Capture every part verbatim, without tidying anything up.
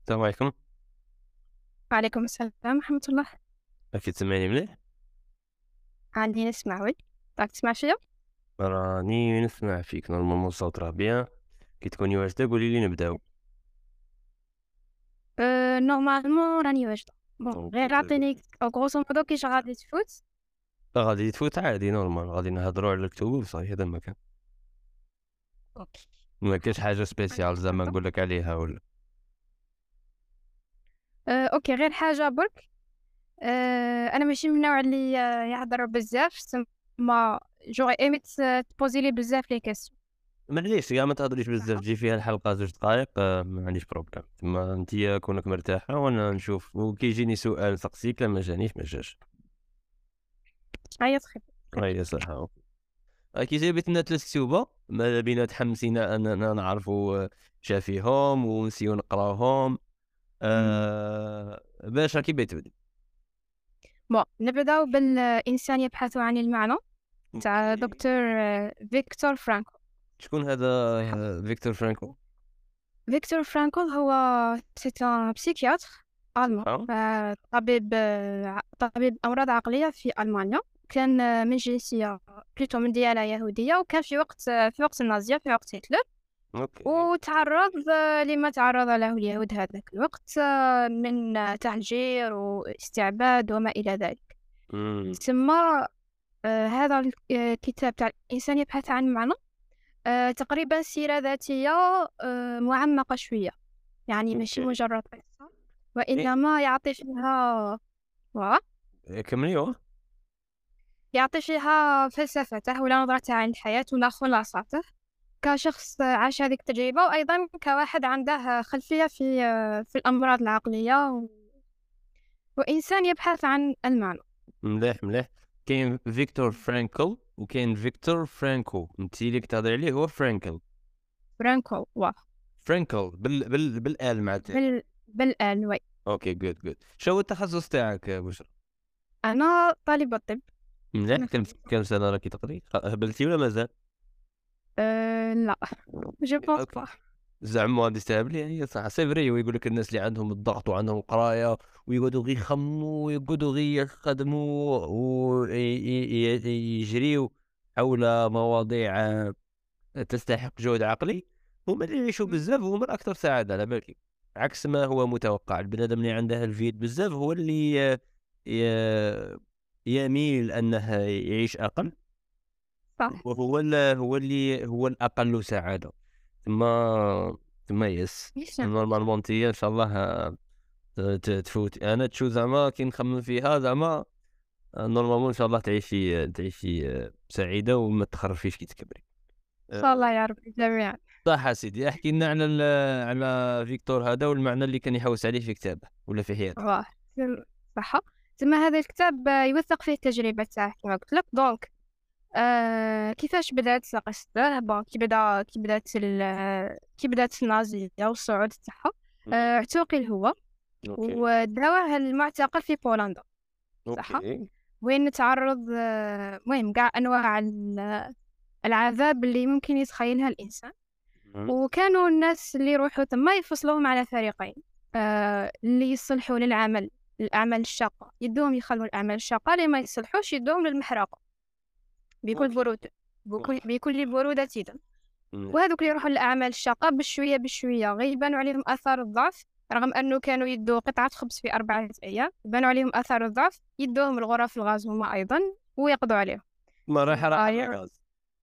السلام عليكم. وعليكم السلام ورحمة الله. راكي تسمعيني مليح؟ عندي نسمع وي. راك تسمع فيا؟ راني نسمع فيك نورمالمون الصوت راه بيان. كي تكوني واجدة قولي لي نبداو. أه نورمالمون راني واجدة. بون اوكي غير بيرفكت. عطيني غروسو مودو كيش غادي تفوت. غادي تفوت عادي نورمال، غادي نهضروا على الكتب وصافي، هذا ما كان. اوكي. ما كاش حاجة راني سبيسيال زعما مستعدة. نقول لك عليها ولا. أه اوكي غير حاجة برك. أه انا ماشي من النوع اللي آه، يهضر بزاف، تما جوغي ايميت تبوزي لي بزاف لي كاستيون. معليش كاع ما تهضريش بزاف، صح. تجي فيها الحلقة زوج دقائق، آه، ما عنديش بروبليم. تما انت كونك مرتاحة وانا نشوف، وكيجيني سؤال نسقسيك، لا ما جانيش ما جاش. هيا تخيب. هيا صح. كي جابت لنا ثلاث كتوبة ما بينا تحمسينا اننا نعرفوا آه، شافيهم ونسيو نقراوهم. آه باش راكي باغي تبدي؟ بون نبداو بالإنسان يبحث عن المعنى تاع اوكي. دكتور آه، فيكتور فرانكل. شكون هذا؟ صح. آه، فيكتور فرانكو. فيكتور فرانكل هو سيت ان بسيكياتر ألمان، صح. آه، طبيب آه، ع- طبيب أمراض عقلية في ألمانيا. كان آه، من جنسية بلوتو من ديانة يهودية، وكان في وقت آه، في وقت النازية، في وقت هتلر. اوكي. وتعرض آه، لما تعرض له اليهود هذاك الوقت آه، من آه، تهجير واستعباد وما إلى ذلك. امم. ثم آه، هذا ال- آه، الكتاب تاع الإنسان يبحث عن معنى، آه، تقريبا سيرة ذاتية آه، معمقة شوية، يعني ماشي اوكي. مجرد قصة، إيه. وإنما يعطي فيها و- إيه، كملي. يعطي فيها فلسفته ولا نظرته عن الحياة ولا خلاصته كشخص عاش هذه التجربة، وأيضا كواحد عنده خلفية في في الأمراض العقلية و... وإنسان يبحث عن المعنى. مليح مليح. كاين فيكتور فرانكل وكاين فيكتور فرانكو، انت اللي كتهضري عليه هو فرانكل. فرانكو و فرانكل بال بال بالال مع تاء. بال... بالآن وي. اوكي جود جود. شو هو التخصص تاعك يا بشرى؟ أنا طالبة طب. مليح. أنا كم في كم سنة راكي تقري؟ هبلتي ولا مازال؟ أه... لا جو بونس اوكي. با. زعما غادي تهبلي يعني صح، سي فري. ويقول لك الناس اللي عندهم الضغط وعندهم قرايه ويقعدوا غير يخموا ويقعدوا غير يخدموا ويجريو حول مواضيع آه، تستحق جهد عقلي، هما اللي يعيشوا بزاف وهما الاكثر سعاده على بالك. عكس ما هو متوقع، البنادم اللي عنده الفيد بزاف هو اللي آه، ي- يميل انه يعيش اقل، صح. وهو ال- هو اللي هو الاقل سعاده. ثم ثم يس. ماشي. نورمالمون انت ان شاء الله آه، ت- تفوت انا تشو زعما كي نخمم فيها زعما آه، نورمالمون ان شاء الله تعيشي تعيشي آه، سعيده وما تخرفيش كي تكبري. إن شاء الله آه، يا رب جميعا. صح سيدي. احكي لنا على ال- على فيكتور هذا والمعنى اللي كان يحوس عليه في كتابه ولا في حياته. واه صح. ثم هذا الكتاب آه، يوثق فيه التجربة تاعه كما قلت لك. دونك آه كيفاش بدات قصته؟ بون كي بدا كي بدات ال- كي بدات النازية والصعود تاعها. مم. آه اعتقل هو اوكي. وداوه المعتقل في بولندا. صح. اوكي. وين تعرض آه، المهم كاع انواع ال- العذاب اللي ممكن يتخيلها الانسان. مم. وكانوا الناس اللي يروحوا تما يفصلوهم على فريقين، آه اللي يصلحوا للعمل الأعمال الشاقة يدوهم يخلوا الأعمال الشاقة، اللي ما يصلحوش يدوهم للمحرقة بكل اوكي. برود، بكل, بكل برودة جدا. مم. وهذوك اللي يروحوا للأعمال الشاقة بشوية بشوية غير يبانوا عليهم آثار الضعف، رغم أنه كانوا يدوا قطعة خبز في أربعة أيام يبانوا عليهم آثار الضعف، يدوهم الغرف الغاز هما أيضا ويقضوا عليهم. ما راح راح ويا الغاز.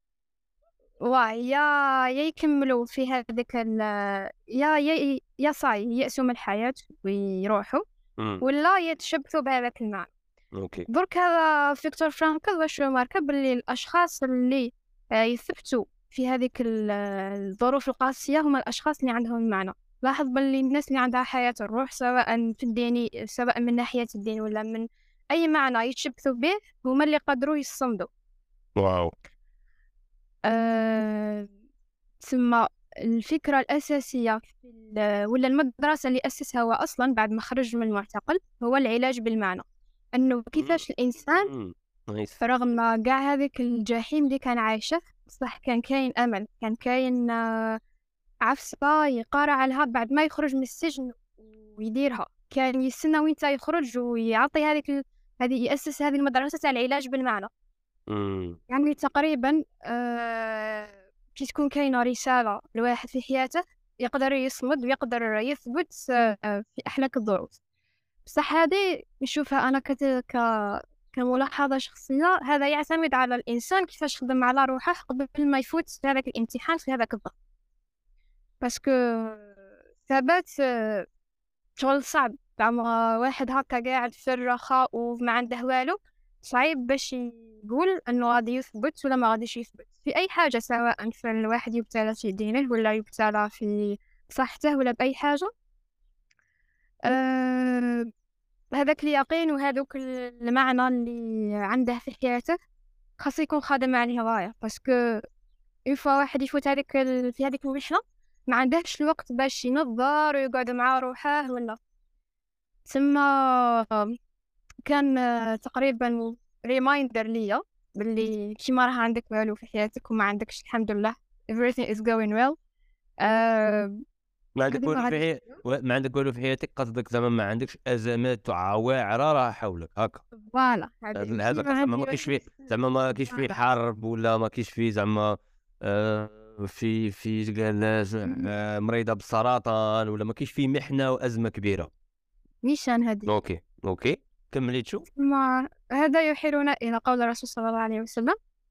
ويا يا يكملوا في هذيك ال يا يا يا صاي يأسوا من الحياة ويروحوا، مم. ولا يتشبثوا بهذاك المعنى. اوكي. درك هذا فيكتور فرانكل واش ماركة باللي الأشخاص اللي آه، يثبتوا في هذيك ال- الظروف القاسية هما الأشخاص اللي عندهم معنى. لاحظ باللي الناس اللي عندها حياة الروح، سواء في الديني سواء من ناحية الدين ولا من أي معنى يتشبثوا به، هما اللي قدروا يصمدوا. واو. أه... ثم الفكرة الأساسية في ال- ولا المدرسة اللي أسسها هو أصلا بعد ما خرج من المعتقل هو العلاج بالمعنى، أنه كيفاش الإنسان مم. نايس. رغم كاع هذيك الجحيم اللي كان عايشه صح كان كاين أمل، كان كاين آه، عفسة يقارع لها بعد ما يخرج من السجن ويديرها، كان يستنى وين تا يخرج ويعطي هذيك ال... هذه يأسس هذه المدرسة تاع العلاج بالمعنى. امم يعني تقريبا آه... كي تكون كاينة رسالة لواحد في حياته يقدر يصمد ويقدر يثبت آه... في أحلك الظروف. بصح هذه نشوفها أنا كت... ك... كملاحظة شخصية، هذا يعتمد على الإنسان كيفاش خدم على روحه قبل ما يفوت في هذاك الامتحان في هذاك الضغط. باسكو ثبات آه، شغل صعب، زعما واحد هكا قاعد في الرخاء وما عنده والو، صعيب باش يقول انه غادي يثبت ولا ما غاديش يثبت في اي حاجه، سواء في الواحد يبتلى في دينه ولا يبتلى في صحته ولا باي حاجه. أه هذاك اليقين وهذوك المعنى اللي عنده في حياته خاص يكون خادم عليه غايه، باسكو اون فوا واحد يفوت هذيك ال... في هذيك المحنه ما عندهش الوقت باش ينظر ويقعد مع روحه ولا. ثم كان آه، تقريبا ريمايندر ليا باللي كي ما راه عندك والو في حياتك وما عندكش الحمد لله everything is going well. آه ما عندك هذه والو ما في غاديش. حي... ما عندك والو في حياتك، قصدك زعما ما عندكش ازمات واعره راه حولك هكا. فوالا هذه هذا كي هذا ما زعما عندي ما كاينش والو. فيه، زعما ما كاينش فيه فوالا حرب ولا ما كاينش فيه زعما آه، في في كاع ناس آه، مريضه بالسرطان، ولا ما كاينش فيه محنه وازمه كبيره. نيشان هذه. اوكي اوكي كملي تشوف. ثم هذا يحيلنا الى قول الرسول صلى الله عليه وسلم.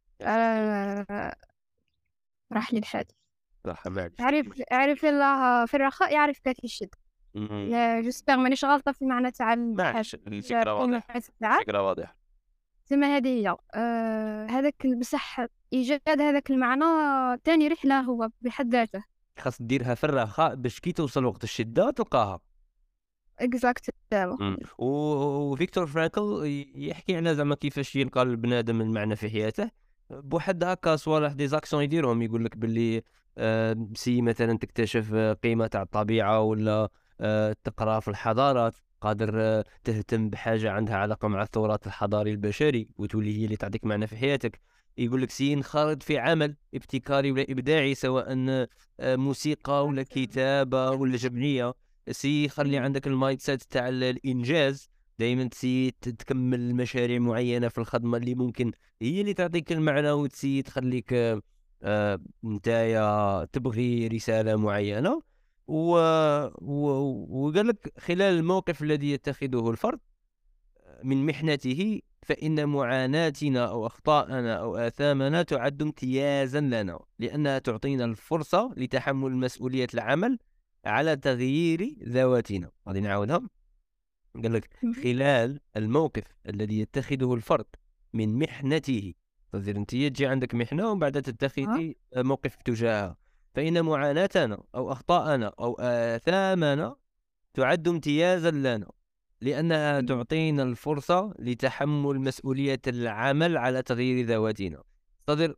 آه راح لي الحديث. صح معليش. عرف عرف الله في الرخاء يعرفك في الشدة. مم. لا جوسبيغ مانيش غلطة في المعنى تاع معليش الفكره واضحه، تاع الفكره واضحه. ثم هذه هي آه هذاك بصح إيجاد هذاك المعنى تاني رحلة هو بحد ذاته. خاص ديرها في الرخاء باش كي توصل وقت الشده تلقاها. اكزاكت. مم. و- وفيكتور فرانكل يحكي على زعما كيفاش يلقى البنادم المعنى في حياته بوحد هكا صوالح دي زاكسيون يديرهم. يقول لك باللي آه، سي مثلا تكتشف آه، قيمة تاع الطبيعة، ولا آه، تقرا في الحضارات، قادر آه، تهتم بحاجة عندها علاقة مع التراث الحضاري البشري وتولي هي اللي تعطيك معنى في حياتك. يقول لك سي انخرط في عمل ابتكاري ولا إبداعي، سواء آه، موسيقى ولا كتابة ولا جمعية. سي خلي عندك المايند سيت تاع الانجاز، دائما تسي تكمل مشاريع معينه في الخدمه اللي ممكن هي اللي تعطيك المعنى، وتسي تخليك آه، آه، نتايا تبغي رساله معينه. و... و... وقال لك خلال الموقف الذي يتخذه الفرد من محنته، فإن معاناتنا أو أخطاءنا أو آثامنا تعد امتيازا لنا، لأنها تعطينا الفرصة لتحمل مسؤولية العمل على تغيير ذواتنا. غادي نعاودها. قال لك خلال الموقف الذي يتخذه الفرد من محنته، تقدر انت تجي عندك محنة ومن بعد تتخذي موقف تجاهها، فإن معاناتنا أو أخطاءنا أو آثامنا تعد امتيازا لنا، لأنها تعطينا الفرصة لتحمل مسؤولية العمل على تغيير ذواتنا. صدر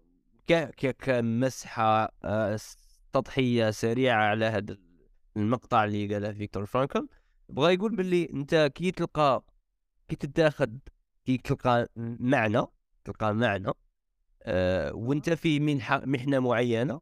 كمسحة آه، سطحية سريعة على هذا المقطع اللي قاله فيكتور فرانكل. بغا يقول باللي انت كي تلقى كي تتاخد كي تلقى معنى تلقى معنى آه وانت في منحة محنة معينة،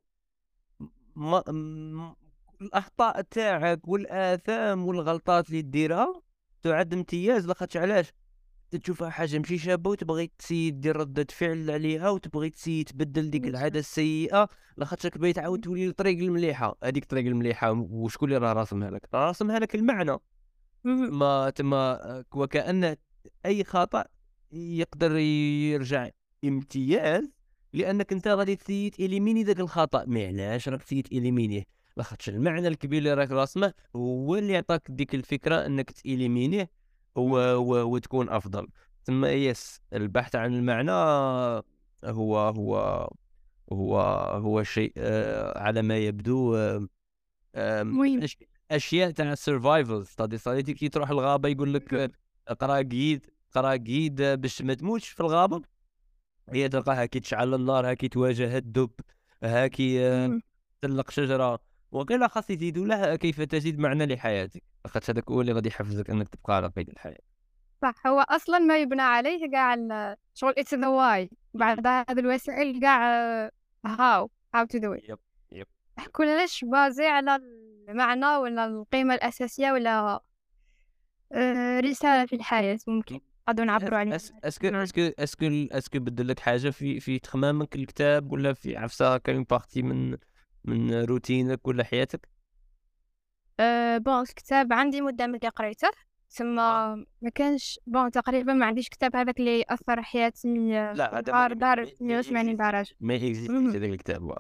ما م... الأخطاء تاعك والآثام والغلطات اللي ديرها تعد امتياز. لاخاطش علاش؟ تشوفها حاجه ماشي شابه وتبغي تسي دير ردة فعل عليها، وتبغي تسي تبدل ديك العاده السيئه، لاخاطش تبغي تعاود تولي الطريق المليحه. هذيك الطريق المليحه وشكون اللي راه راسمها لك؟ راه راسمها لك المعنى. ما تما وكأن اي خطأ يقدر يرجع امتياز، لانك انت غادي تسي تيليميني ذاك الخطأ. ما علاش راك تسي تيليمينيه؟ لاخاطش المعنى الكبير اللي راك راسمه هو اللي يعطاك ديك الفكره انك تيليمينيه و... و... وتكون افضل. ثم يس البحث عن المعنى هو هو هو هو شيء آه على ما يبدو آه مهم. أش... اشياء تاع السرفايفل. ستادي صديقتي كي تروح الغابه يقول لك آه، اقرا جيد اقرا جيد آه، باش ما تموتش في الغابه. هي تلقاها كي تشعل النار، هاكي تواجه الدب، هاكي آه، تسلق شجره، وقيل خاص يزيدوا لها كيف تزيد معنى لحياتك، خاطر هذاك هو اللي غادي يحفزك انك تبقى على قيد الحياه. صح، هو اصلا ما يبنى عليه كاع شغل اتس ذا واي، بعد هذه الوسائل كاع هاو هاو تو دو ات. يب يب كلش بازي على المعنى ولا القيمة الأساسية ولا آه، رسالة في الحياة ممكن قادو نعبروا عليها. أس اسكو اسكو اسكو اسكو بدل لك حاجه في في تخمامك الكتاب، ولا في عفسه كاين بارتي من من روتينك ولا حياتك؟ أه بون الكتاب عندي مدة ملي قريته، ثم ما كانش بون تقريبا ما عنديش كتاب هذاك اللي أثر حياتي. لا هذا نهار ما دار ما مية وثمانين درجة. ما اكزيستيش هذاك الكتاب. واه.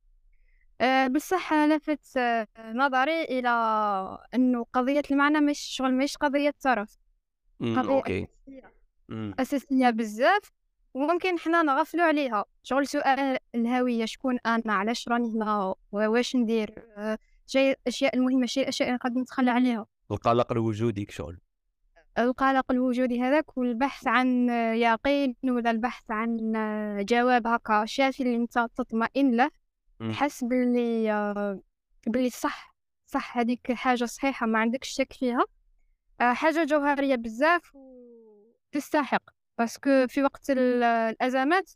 أه بصح لفت آه، نظري إلى أنه قضية المعنى مش شغل مش قضية طرف، امم قضية اوكي. أساسية امم أساسية بزاف، وممكن حنا نغفلوا عليها. شغل سؤال الهوية، شكون أنا، علاش راني هنا، واش ندير، أه شي الأشياء المهمة، شي الأشياء اللي نقدر نتخلى عليها. القلق الوجودي كشغل. القلق الوجودي هذاك، والبحث عن يقين، ولا البحث عن جواب هكا شافي اللي انت تطمئن له، امم تحس باللي آه، باللي صح صح هذيك حاجة صحيحة ما عندكش شك فيها. آه، حاجة جوهرية بزاف وتستحق، باسكو في وقت ال- الأزمات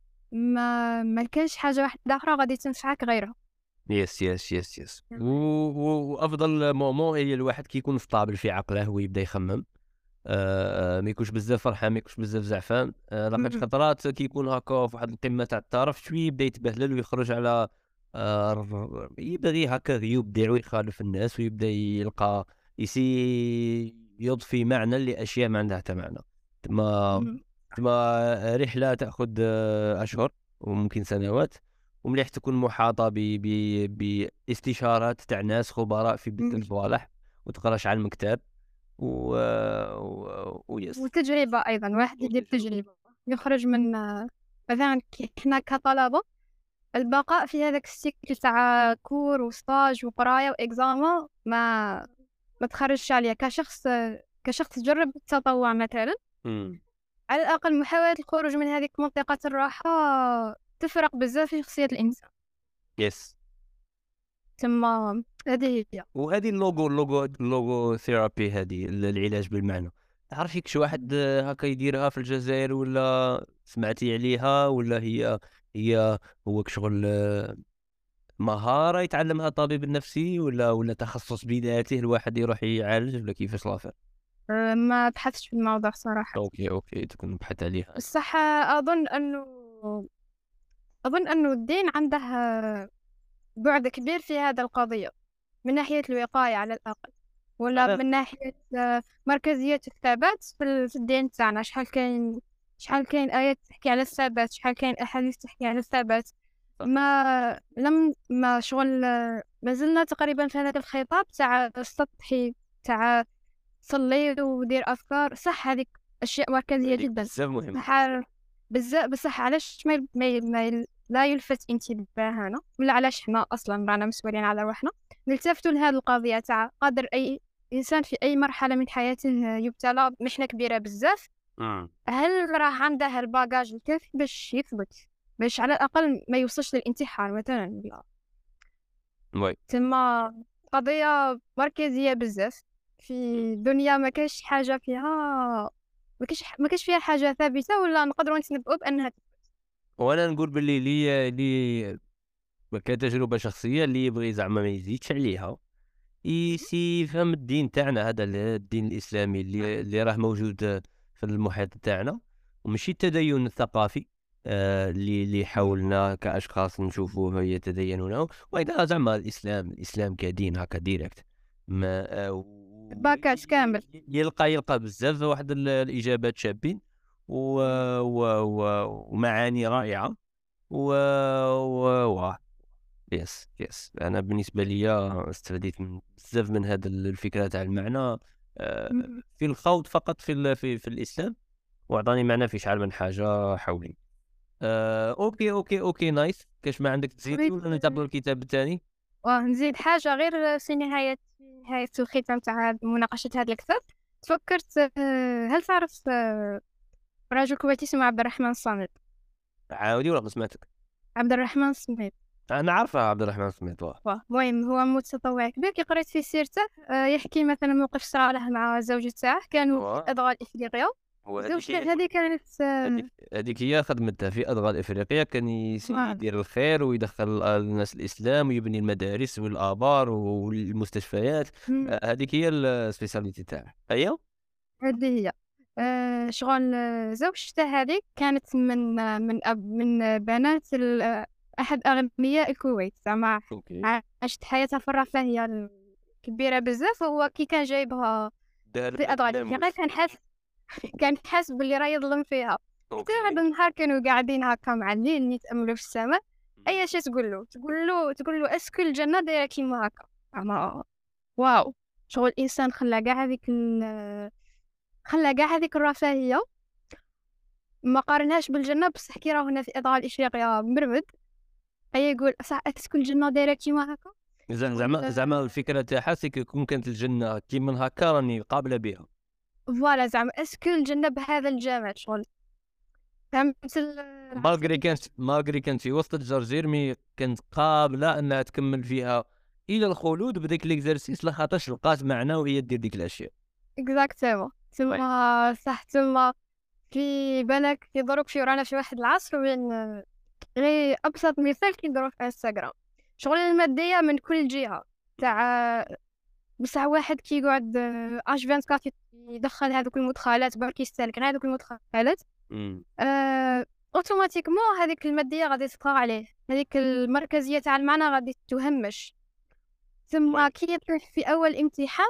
ما ما كانش حاجة واحدة أخرى غادي تنفعك غيرها. يس يس يس يس و... و... وافضل مومون هي الواحد كيكون في طابل في عقله ويبدا يخمم. آه ما يكونش بزاف فرحان، ما يكونش بزاف زعفان. آه لاحقاش م- خطرات كيكون هكا في واحد القمه تاع الطرف شويه يبدا يتبهلل ويخرج على آه يبغي هكا يبدع ويخالف الناس ويبدا يلقى يسي يضفي معنى لاشياء ما عندها حتى معنى. تما م- تما رحله تاخذ آه، اشهر وممكن سنوات، ومليح تكون محاطه ب ب باستشارات تاع ناس خبراء في بث م- الصوالح، وتقراش على المكتب و... و... ويس. وتجربة أيضا، واحد يدير وتجربة. تجربة يخرج من آه، مثلا كي- حنا كطلبة، البقاء في هذاك السيكل تاع كور وستاج وقرايه واكزاما ما ما تخرجش عليا. كشخص كشخص جرب التطوع مثلا، امم على الاقل محاوله الخروج من هذيك منطقه الراحه تفرق بزاف في شخصيه الانسان. يس. ثم هذه هي. وهذه اللوغو اللوغو اللوغو ثيرابي، هذه ال- العلاج بالمعنى. تعرف فيك شي واحد آه، هكا يديرها في الجزائر، ولا سمعتي عليها، ولا هي هي هو كشغل آه، مهارة يتعلمها الطبيب النفسي، ولا ولا تخصص بذاته الواحد يروح يعالج، ولا كيفاش لافير؟ أه، ما بحثتش في الموضوع صراحه. اوكي اوكي تكون نبحث عليها. بصح اظن انه اظن انه الدين عنده بعد كبير في هذا القضيه، من ناحيه الوقايه على الاقل، ولا انا من ناحية آه، مركزية الثبات في ال- في الدين تاعنا. شحال كاين شحال كاين آيات تحكي على الثبات، شحال كاين أحاديث تحكي على الثبات. صحيح. ما لم ما شغل آه، ما زلنا تقريبا في هذاك الخطاب تاع السطحي، تاع صلي ودير أذكار. صح هذيك أشياء مركزية هذيك جدا، بزاف مهمة. بصح بزاف بصح علاش ما, يل- ما, يل- ما يل- لا يلفت انتباهنا، ولا علاش حنا أصلا رانا مسؤولين على روحنا نلتفتوا لهذه القضية تاع قادر أي إنسان في أي مرحلة من حياته يبتلى بمحنة كبيرة بزاف، امم هل راه عنده الباجاج الكافي باش يثبت، باش على الأقل ما يوصلش للانتحار مثلا. لا، وي. تما قضية مركزية بزاف في دنيا ما كاش حاجة فيها، ما كاش ما كاش فيها حاجة ثابتة ولا نقدروا نتنبؤوا بأنها تثبت. وانا نقول باللي لي لي كتجربة شخصية، اللي يبغي زعما ما يزيدش عليها يسي يفهم الدين تاعنا هذا، ال- الدين الإسلامي اللي اللي راه موجود في المحيط تاعنا، وماشي التدين الثقافي آه، اللي اللي حاولنا كأشخاص نشوفوه يتدينونه، وإذا زعما الإسلام الإسلام كدين هكا ديريكت ما آه، و- باكاج كامل. يلقى يلقى بزاف واحد ال- الإجابات شابين و... و... و... ومعاني رائعة و... و... و... يس يس انا بالنسبه لي استفديت من بزاف من هذا الفكره تاع المعنى آه، في الخوض فقط في ال- في, في الاسلام، واعطاني معنى في شحال من حاجه حولي. آه، اوكي اوكي اوكي نايس. كاش ما عندك تزيدي، ولا ننتقلوا للكتاب الثاني؟ ونزيد حاجة غير في نهاية في نهاية الختام تاع هاد- مناقشة هذا الكتاب. تفكرت آه، هل تعرف آه، رجل كويتي اسمه عبد الرحمن الصامت؟ عاودي ولا ما سمعتك؟ عبد الرحمن الصامت. انا عارفه عبد الرحمن سميت. واه. المهم هو متطوع كبير. كي قريت في سيرته آه، يحكي مثلا موقف صرا له مع زوجة تاعه، كانوا في واه. أدغال إفريقيا. هو هذيك زوجته هي هذه كانت هذيك هذيك هي خدمتها في أدغال إفريقيا، كان يس آه. يدير الخير ويدخّل ال الناس الإسلام ويبني المدارس والآبار والمستشفيات. إمم. آآ هذيك هي الspeciality تاعه. أيوه. هذه هي. آآ شغل آه، زوجته هذيك كانت من آه، من أب من آه، بنات ال آه، أحد أغنياء الكويت، زعما أوكي. عاشت حياتها في الرفاهية الكبيرة بزاف، وهو كي كان جايبها دار في لها أضواء الإفريقيا بالناموس. كان حاس كان حاس باللي راه يظلم فيها. حتى أوكي. هذا النهار كانوا قاعدين هكا معلين يتأملوا في السما، إمم. أيا شي تقول له، تقول له تقول له اسكو الجنة دايرة كيما هكا، زعما واو! شغل الإنسان خلى كاع هذيك ال خلى كاع هذيك الرفاهية، ما قارنهاش بالجنة، بصح كي راهو هنا في إضواء إفريقيا مرمد، أيا يقول صح اسكو الجنة دايرة كيما هكا، زع شغل زعما زعما الفكرة تاعها سي كو كون كانت الجنة كيما هاكا راني قابلة بها. فوالا زعما اسكو الجنة بهذا الجمال، شغل فهمت ال العصر مالغري كانت مالغري كانت في وسط الجرجير، مي كانت قابلة أنها تكمّل فيها إلى الخلود بداك ليكزارسيس، لخاطرش لقات معنى وهي دير ديك الأشياء. exactement وي. تما صح تما في بالك كي دروك في رانا في واحد العصر وين غير أبسط مثال كيديرو في انستغرام، شغل المادية من كل جهة تاع بصح واحد كيقعد اش أربعة وعشرين يدخل هذوك المدخلات برك يستهلك غير هذوك المدخلات، إمم. آآ أوتوماتيكمون هذيك المادية غادي تطغى عليه، هذيك المركزية تاع المعنى غادي تُهمّش، وي. تما كي يطيح في أول امتحان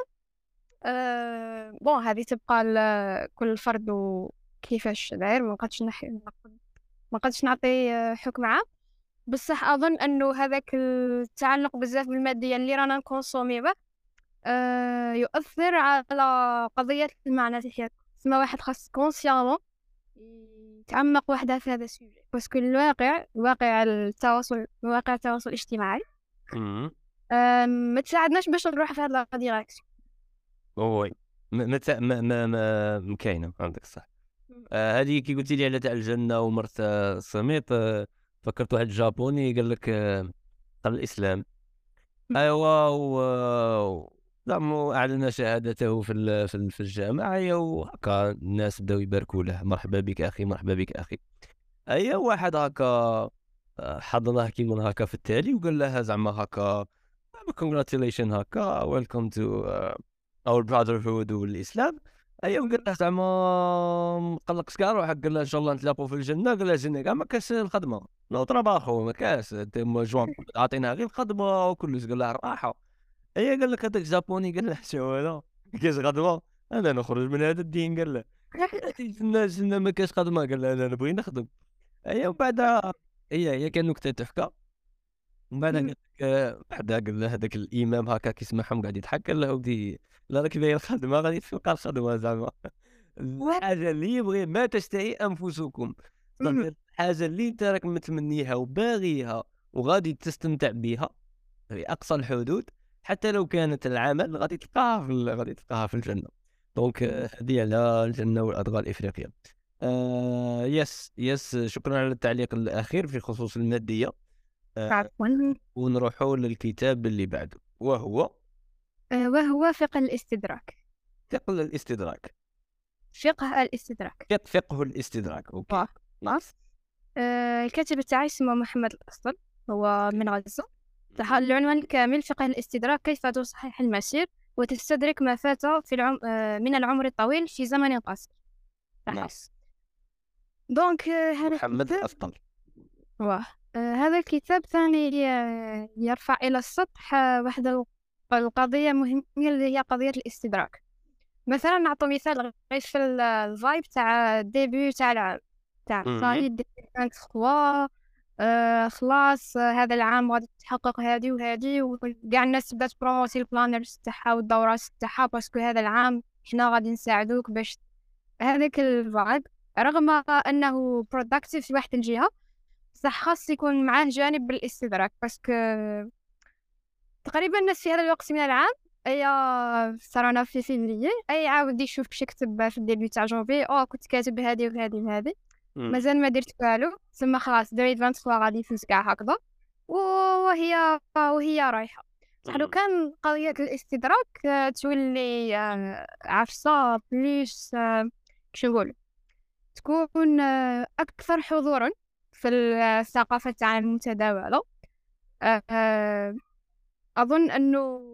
آآ بون هذه تبقى ل كل فرد وكيفاش داير، ما نقدش نح ما نقدش نعطي آه، حكم عام، بصح أظن أنه هذاك التعلق بزاف بالمادية اللي رانا نكونسوميوه آآ يؤثر على قضية المعنى في حياتك، تسمى واحد خاص consciemment يتعمق وحده في هذا السوجي، باسكو الواقع واقع التواصل مواقع التواصل الاجتماعي إمم. آآ ما تساعدناش باش نروح في هاد لا ديريكسيون. وي. ما ما ت ما ما ما كاينة، عندك الصح. آآ هذه كي قلتِ لي على تاع الجنة ومرت آه، السميط، آآ فكرت واحد الجابوني قال لك آه، قال الإسلام. أيوا و زعما أعلن شهادته في ال في ال في الجامع، أيا وهكا الناس بداو يباركوا له، مرحبا بك أخي، مرحبا بك أخي. أيا واحد هكا آآ حضنه كيما هكا في التالي وقال له زعما هكا congratulation هكا welcome to uh, our brotherhood والإسلام. أيا وقال له زعما ما تقلقش كاع روحك، قال له إن شاء الله نتلاقوا في الجنة، قال له الجنة كاع ما كاش الخدمة، نو تراباخو ما كاش تم جوان عاطينها غير الخدمة وكلش، قال له الراحة. أيا قال لك هذاك جابوني قال له شو هذا كاش خدمة، أنا نخرج من هذا الدين، قال له الناس ما كاش خدمة، قال له أنا نبغي نخدم. أيا وبعدها هي هي كان نكتة تحكى، ومن بعد قال إمم. لك آه، بعدها قال له هذاك الإمام هكا كيسمعهم قاعد يضحك، قال له ودي لا راك داير خدمة غادي تلقى الخدمة زعما. الحاجة اللي يبغي ما تشتهي أنفسكم، إمم. صافي الحاجة اللي أنت راك متمنيها وباغيها وغادي تستمتع بها في أقصى الحدود، حتى لو كانت العمل غادي تلقاها في ال غادي تلقاها في الجنة. دونك إمم. آه، هذه على الجنة والأدغال الإفريقية. آآ يس، يس شكرًا على التعليق الأخير في خصوص المادية. آآ عفوًا. ونروحوا للكتاب اللي بعده، وهو آآ وهو فقه الاستدراك، فقه الاستدراك. فقه الاستدراك. فق فقه الاستدراك. أوكي. واه نايس. آآ الكاتب تاعي اسمه محمد الأسطل، هو من غزة. تح العنوان الكامل فقه الاستدراك كيف تصحح المسير وتستدرك ما فات في العم آآ من العمر الطويل في زمن قصير. صح. نايس. دونك آه، هذا محمد الكتاب الأفضل. واه آآ هذا الكتاب ثاني ي يرفع إلى السطح آه، واحد ال القضية مهمة اللي هي قضية الاستدراك. مثلًا نعطو مثال غير في ال الvibe تاع الdébut تاع العام، تاع اهم. صايي ألفين وثلاثة وعشرين آآ خلاص آه، هذا العام غادي تتحقق هادي وهادي، وكاع الناس بدات تبروموتي الplanners تاعها والدورات تاعها باسكو هذا العام حنا غادي نساعدوك باش هذاك الvibe، رغم أنه productive في واحد الجهة، بصح خاص يكون معاه جانب بالاستدراك، باسكو تقريبا الناس في هذا الوقت من العام أي رانا في فيفري أي عاود يشوف باش يكتب في الديبي تاع جونفي أو كنت كاتب هادي وهادي وهادي إمم. مازال ما درت والو، تسمى خلاص دريت ثلاثة وعشرين غادي يفوت كاع هكذا وهي وهي رايحة. بصح لو إمم. كان قضية الاستدراك آه، تولي آه، عفسة بليس آه، كيش نقول تكون آه، أكثر حضورًا في الثقافة تاعنا المتداولة. آآ أظن إنه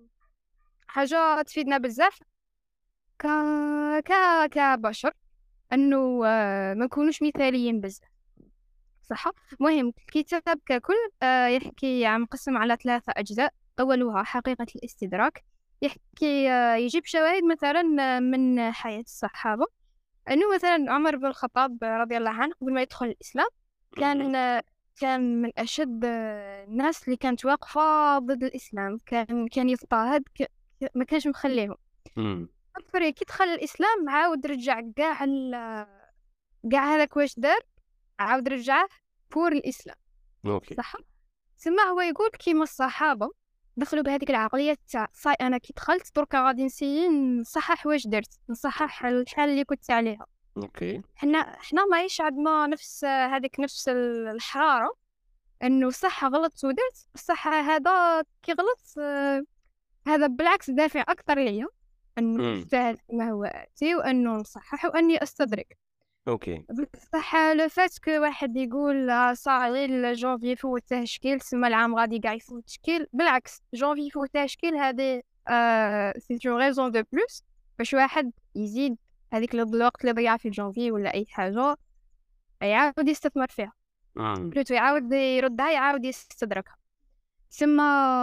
حاجة تفيدنا بزاف ك ك كبشر، إنه آآ ما نكونوش مثاليين بزاف، صح؟ المهم الكتاب ككل آآ يحكي عن مقسم على ثلاثة أجزاء، أولها حقيقة الاستدراك، يحكي آه، يجيب شواهد مثلًا آه، من حياة الصحابة، إنه مثلًا عمر بن الخطاب رضي الله عنه قبل ما يدخل الإسلام كان آه، كان من أشد آه، الناس اللي كانت واقفة ضد الإسلام، كان كان يضطهد ك ك ما كانش مخليهم. امم أفري كي دخل الإسلام عاود رجع كاع ال كاع هذاك واش دار، عاود رجعه pour الإسلام، اوكي. صح؟ تما هو يقول كيما الصحابة دخلوا بهذيك العقلية تاع صاي أنا كي دخلت دركا غادي نسيي نصحح واش درت، نصحح الحال اللي كنت عليها. اوكي. حنا حنا ماهيش عندنا نفس هذيك نفس ال الحرارة إنه صح غلطت ودرت، بصح هذا كي غلطت آه، هذا بالعكس دافع أكتر ليا إنه امم نجتهد كما هو آتي وإنه نصحح وإني أستدرك. اوكي. بصح لو فات كو واحد يقول آه صاعي الجونفي يفوته شكيل تسمى العام غادي قاع يفوت شكيل، بالعكس جونفي يفوته شكيل هذه آه سي اون ريزون دو بلوس باش واحد يزيد هذيك الوقت اللي ضيع في جونفي ولا أي حاجة يعاود يستثمر فيها، امم بلوتو يعاود يردها يعاود يستدركها. ثم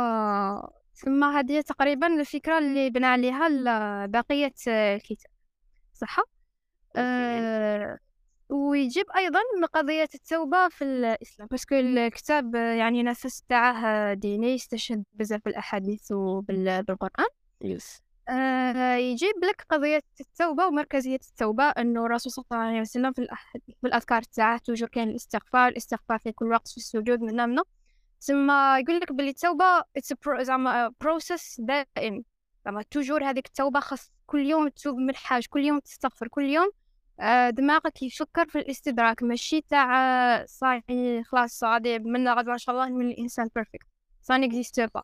ثم هذه تقريبا الفكرة اللي بنى عليها ال- بقية الكتاب، صح؟ اوكي. أه ويجيب أيضا قضية التوبة في الإسلام، باسكو الكتاب يعني نفس تاعه ديني يستشهد بزاف بالأحاديث وبالقرآن. يس. أه يجيب لك قضية التوبة ومركزية التوبة، أنه الرسول صلى الله عليه وسلم في, الأح... في الأذكار تاعه توجور كان الاستغفار الاستغفار في كل وقت في السجود من منا. ثم يقول لك باللي التوبة it's a pro... زعما بروسيس دائم، زعما توجور هذيك التوبة خاص كل يوم تتوب من حاجة، كل يوم تستغفر، كل يوم آه، دماغك يفكر في الاستدراك، ماشي تاع آه، صاحي خلاص غادي من غادي ما شاء الله من الإنسان بيرفكت سا نيكزيست با.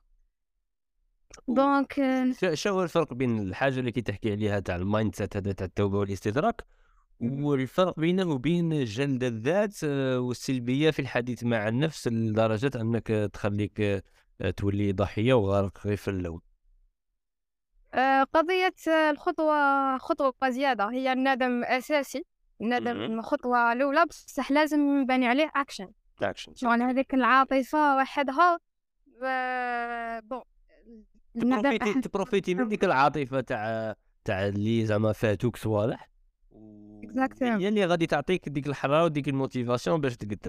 دونك آه، ش- شو هو الفرق بين الحاجه اللي كي تحكي عليها تاع المايند سيت هذا تاع التوبه والاستدراك، والفرق بينه وبين جلد الذات آه، والسلبيه في الحديث مع النفس لدرجه انك آه، تخليك آه، تولي ضحيه وغارق في اللوم؟ آه، قضية آه، الخطوة خطوة زيادة، هي الندم أساسي، مهم. الندم خطوة الأولى بصح لازم يبني عليه أكشن، اكشن. شغل هذيك العاطفة وحدها آه، بون الندم تبروفيتي أحد تبروفيتي من ديك العاطفه تاع تاع اللي زعما فاتوك صوالح، exactement وهي اللي غادي تعطيك ديك الحراره وديك الموتيفاسيون باش تقدم.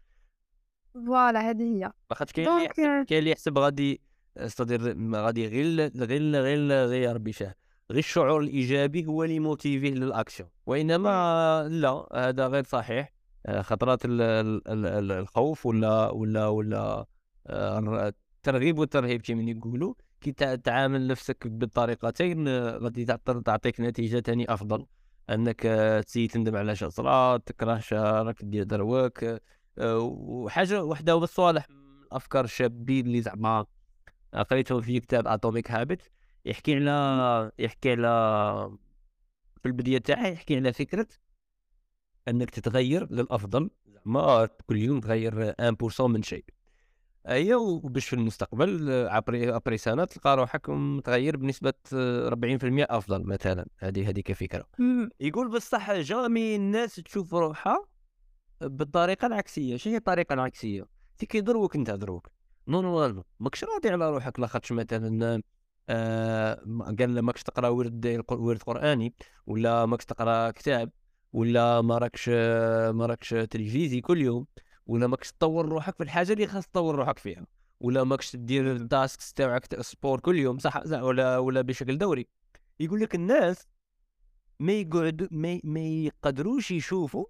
فوالا هذه هي. لاخاطش كاين اللي دونك يحسب كاين اللي يحسب غادي استدير غادي غير غير غير غير ربي شاه غير الشعور الايجابي هو اللي موتيفيه للاكشن، وانما لا، هذا غير صحيح. آه، خطرات ال- ال- ال- ال- الخوف ولا ولا ولا آه، الترغيب والترهيب كما يقولوا، كي تع- تعامل نفسك بالطريقتين آه، غادي تعطر- تعطيك نتيجه ثاني افضل، انك آه، تسي تندم على شيء صرا، تكره شي راك دير دروك. آه، وحاجه واحده هو الصوالح من الافكار الشابين اللي زعما قريتهم في كتاب اتوميك هابت، يحكي على يحكي على في البدايه تاعه يحكي على فكره انك تتغير للافضل، زعما كل يوم تغير واحد بالمئة من شيء، هي وباش في المستقبل آه، ابري ابري سنه تلقى روحك متغير بنسبه آه، أربعين بالمئة افضل مثلا. هذه هذه كفكره. مم. يقول بصح جامي الناس تشوف روحها بالطريقه العكسيه. شنو هي الطريقه العكسيه؟ تي كيضروك انت دروك نورمالمون ماكش راضي على روحك، لاخاطش مثلا آه ما- قال ماكش تقرا ورد الق- ورد قراني، ولا ماكش تقرا كتاب، ولا ما راكش آه، ما راكش تلفزيزي كل يوم، ولا ماكش تطور روحك في الحاجه اللي خاص تطور روحك فيها، ولا ماكش تدير التاسكس تاعك سبور كل يوم، صح صح، ولا ولا بشكل دوري. يقول لك الناس ما يقعدوا ما, ما يقدروش يشوفوا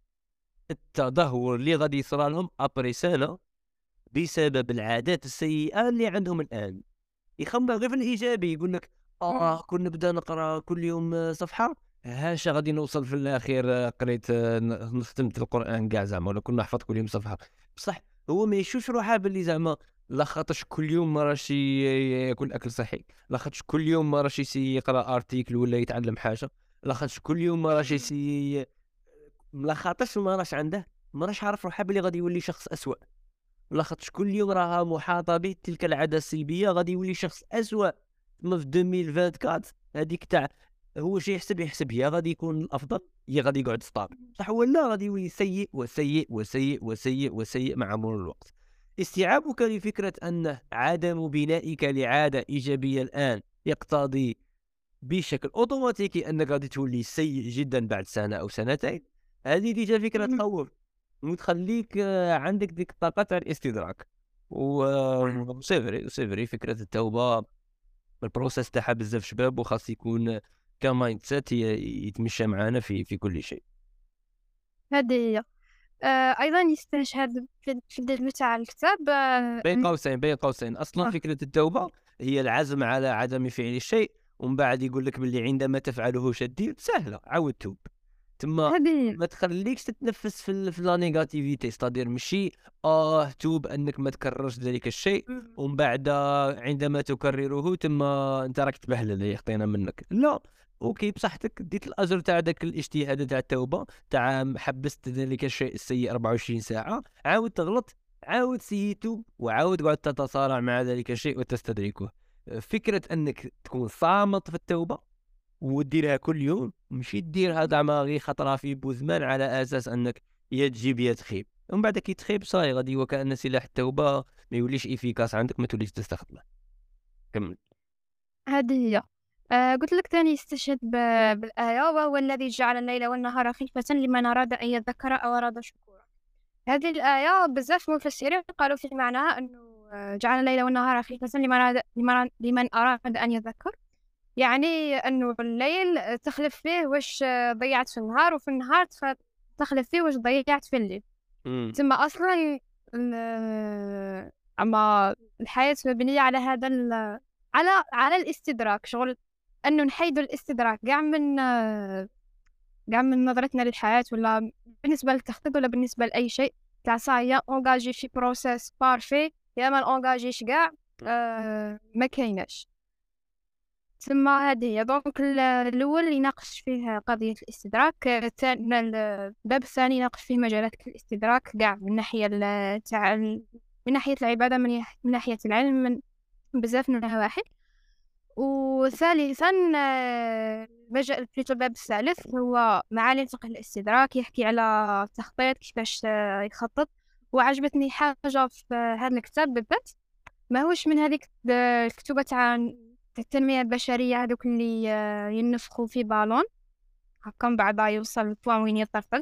التدهور اللي غادي يصرى لهم ابري سنه بسبب العادات السيئه اللي عندهم الان. يخمم غير في الايجابي، يقول لك اه كون نبدا نقرا كل يوم آه، صفحه، هاش غادي نوصل في الاخير آه، قريت آه، ن- ختمت القران كاع زعما، ولا كنا نحفظ كل يوم صفحه. بصح هو ما يشوفش روحه باللي زعما لا خاطرش كل يوم ما راش ي- ياكل اكل صحي، لا خاطرش كل يوم ما راش يسي يقرا ارتيكل ولا يتعلم حاجه، لا خاطرش كل يوم ما راش يسي لا خاطرش ما راش عنده، ما راش عارف روحه بلي غادي يولي شخص أسوأ، ولا خاطرش كل يوم راها محاطة به تلك العادة السلبية غادي يولي شخص أسوأ. ثم في ألفين وأربعة وعشرين هذيك تاع هو شي يحسب يحسب يا غادي يكون الأفضل يا غادي يقعد ستابل، صح ولا غادي يولي سيء وسيء وسيء وسيء وسيء مع مرور الوقت. استيعابك لفكرة أن عدم بنائك لعادة إيجابية الآن يقتضي بشكل أوتوماتيكي أنك غادي تولي سيء جدا بعد سنة أو سنتين، هذه ديجا فكرة تخوف وتخليك آه، عندك ديك الطاقة تاع الاستدراك. و سيفري سيفري فكرة التوبة البروسيس تاعها بزاف شباب وخاص يكون كمايند سيت يتمشى معانا في في كل شيء. هذه هي. آه، أيضا يستشهد في في الدرس تاع الكتاب آه، بين قوسين بين قوسين اصلا آه. فكرة التوبة هي العزم على عدم فعل الشيء، ومن بعد يقول لك باللي عندما تفعله شديد سهلة عاود توب. تما هذه هي. ما تخليكش تتنفس في ال- في لا نيجاتيفيتي، ستادير ماشي اه توب انك ما تكررش ذلك الشيء ومن بعد عندما تكرره ثم انت راك تبهلل يخطينا منك، لا اوكي بصحتك ديت الاجر تاع ذاك الاجتهاد تاع التوبه تاع حبست ذلك الشيء السيء أربعة وعشرين ساعه، عاود تغلط عاود سيتوب وعاود قعد تتصارع مع ذلك الشيء وتستدركه. فكره انك تكون صامت في التوبه وديرها كل يوم، ماشي ديرها زعما غير خطره في بوزمان على اساس انك يا تجيب يا تخيب، ومن بعد كي تخيب صاي غادي وكأن سلاح التوبه ما يوليش افيكاس عندك ما توليش تستخدمه. كمل. هذه هي. آه، قلت لك ثاني يستشهد ب- بالآية وهو الذي جعل الليل والنهار خلفة لمن أراد أن يذكر أو أراد شكورا. هذه الآية بزاف مفسرين قالوا في معناها أنه آه، جعل الليل والنهار خلفة لمن أراد لمن لمن أراد أن يذكر، يعني أنه الليل تخلف فيه واش آه، ضيعت في النهار، وفي النهار تخ- تخلف فيه واش ضيعت في الليل. امم ثم أصلا ال- أما الحياة مبنية على هذا ال- على على الاستدراك، شغل أنه نحيد الاستدراك كاع من كاع من نظرتنا للحياة، ولا بالنسبة للتخطيط ولا بالنسبة لأي شيء تاع صايا اونجاجي في بروسيس بارفي يا ما اونجاجيش كاع آه ما كايناش. ثم هذه هي دونك ال- الأول يناقش فيه قضية الاستدراك، الثاني الباب الثاني يناقش فيه مجالات الاستدراك كاع من ناحية ال- تاع ال- من ناحية العبادة، من يح- من ناحية العلم، من بزاف من النواحي. وثالثا آه، مجال بليتو الباب الثالث هو معالم فقه الاستدراك، يحكي على التخطيط كيفاش آه، يخطط. وعجبتني حاجة في هذا الكتاب بالذات، ما هوش من هذيك الكتب تاع التنمية البشرية هذوك اللي آه، ينفخوا في بالون هكا من بعد يوصل للبوان وين يطرطق،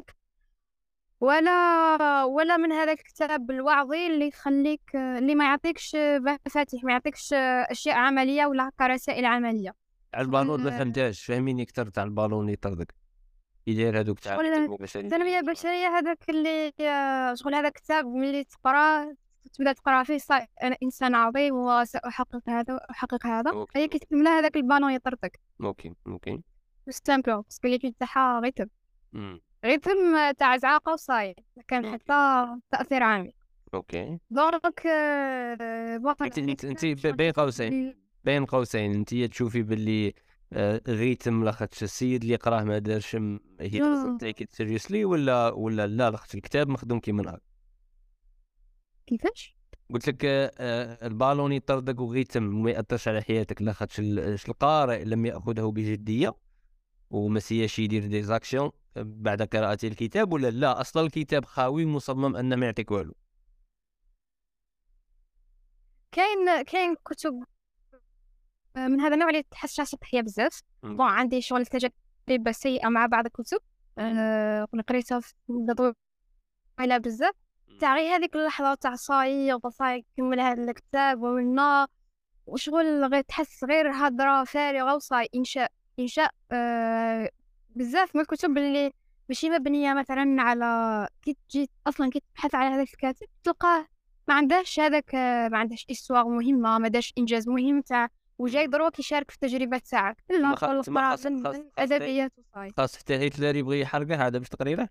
ولا ولا من هذا الكتاب الوعظي اللي يخليك اللي ما يعطيكش مفاتيح، ما يعطيكش اشياء عمليه ولا هكا رسائل عمليه. على البالون ما شغل فهمتهاش، فهميني اكثر تاع البالون اللي يطردك يدير هذوك تاع شغل التنمية البشرية. التنميه البشريه هذاك اللي شغل هذا الكتاب ملي تقراه تبدا تقرا فيه صاي انا انسان عظيم وساحقق هذا واحقق هذا، اوكي هي كتكمل هذاك البالون يطرطق اوكي اوكي مستمبل باسكو اللي تاعها غيتم امم غيتم تاع زعاقه وصاي، ما كان اوكي حتى تاثير عامي. اوكي. دونك آه، بطل انت انت انت الكتاب ب- بين قوسين بين قوسين انت تشوفي باللي آه، غيتم لاخاطش السيد اللي قراه ما دارش م- هي آه. تيك سيريسلي ولا ولا لا لاخاطش الكتاب مخدوم كيما نهار. كيفاش؟ قلت لك آه، آه، البالون يطردك وغيتم وما يأثرش على حياتك لاخاطش ال- القارئ لم يأخذه بجدية وما سياش يدير دي زاكسيون بعد قراءة الكتاب، ولا لا اصلا الكتاب خاوي مصمم انه ما يعطيك والو. كاين كاين كتب آه، من هذا النوع اللي تحسها سطحيه بزاف. مم. بون عندي شغل تجربه سيئه مع بعض الكتب آه، كنت قريتها في مدة طويله بزاف، تاع غير هذيك اللحظه تاع صاي وصاي كمل هذا الكتاب ومنا وشغل غير تحس غير هضره فارغه وصاي انشاء انشاء آه بزاف من الكتب اللي ماشي مبنيه مثلا على كي تجي اصلا كي تبحث على هذاك الكاتب تلقاه ما عندهاش هذاك آه، ما عندهاش استواء مهمه، ما داش انجاز مهم تاع وجاي دروك يشارك في التجربه تاعك. لا تما خ- شغل تما قرا خاص- من خاص- من خاص ادبيات وصاي. خاص حتى هتلر يبغي يحرقه هذا باش تقريره.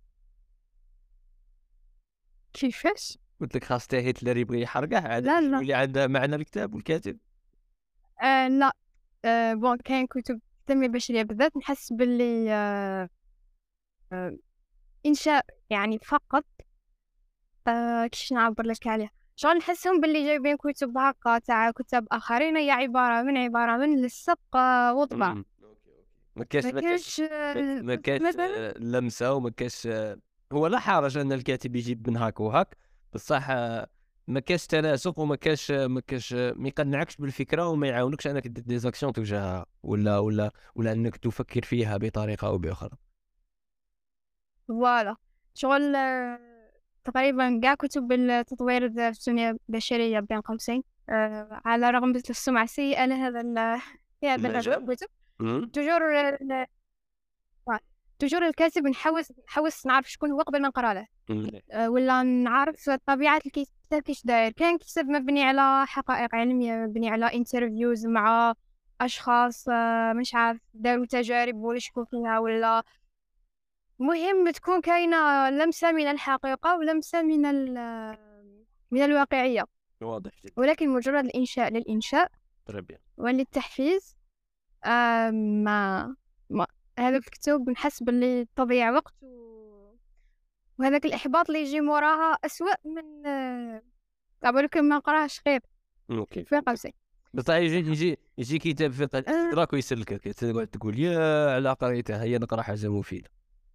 كيفاش؟ قلت لك خاص حتى هتلر يبغي يحرقه هذا لا باش لا يولي عنده معنى الكتاب والكاتب. آه لا آه بون كاين كتب التنميه البشريه بالذات نحس باللي آه آه إنشاء يعني فقط. آه كيفاش نعبر لك عليه، شغل نحسهم باللي جايبين كتب هكا تاع كتاب آخرين، هي عبارة من عبارة من لصق آه وطبع. أمم، أوكي أوكي. ما كاش ما ما كاش كانش ما آه، ما كاش مثلا آه، لمسة، وما كاش آه، هو لا حرج أن الكاتب يجيب من هاك وهاك، بصح آه، ما كاش تناسق، وما كاش آه، ما كاش آه، ما يقنعكش بالفكرة، وما يعاونكش أنك دير دي زاكسيون تجاهها، ولا ولا ولا أنك تفكر فيها بطريقة أو بأخرى. فوالا شغل آه، تقريبا كاع كتب التطوير التنمية البشرية بين قوسين، آه على رغم مثل السمعة السيئة لهذا ال- لهذا المجال. الكتب، أمم، توجور توجور الكاتب نحوس نحوس نعرف شكون هو قبل ما نقرا له. أمم، أه، ولا نعرف طبيعة الكتاب كيش داير. كان كتاب مبني على حقائق علمية، مبني على انترفيوز مع أشخاص أه، مش عارف داروا تجارب ولا شكوا فيها، ولا مهم تكون كاينة لمسة من الحقيقة ولمسة من ال- من الواقعية. واضح جدا. ولكن مجرد الإنشاء للإنشاء تربية. وللتحفيز، أه، ما ما هذا الكتب نحس باللي تضيع وقت و... وهذاك الإحباط اللي يجي موراها أسوأ من آه، ولكن ما نقراهش غير أوكي. في قوسين. بصح يجي يجي يجي كتاب فقه أه، الاستدراك ويسلكك، تقعد تقول يا على قريته، هيا نقرا حاجة مفيدة.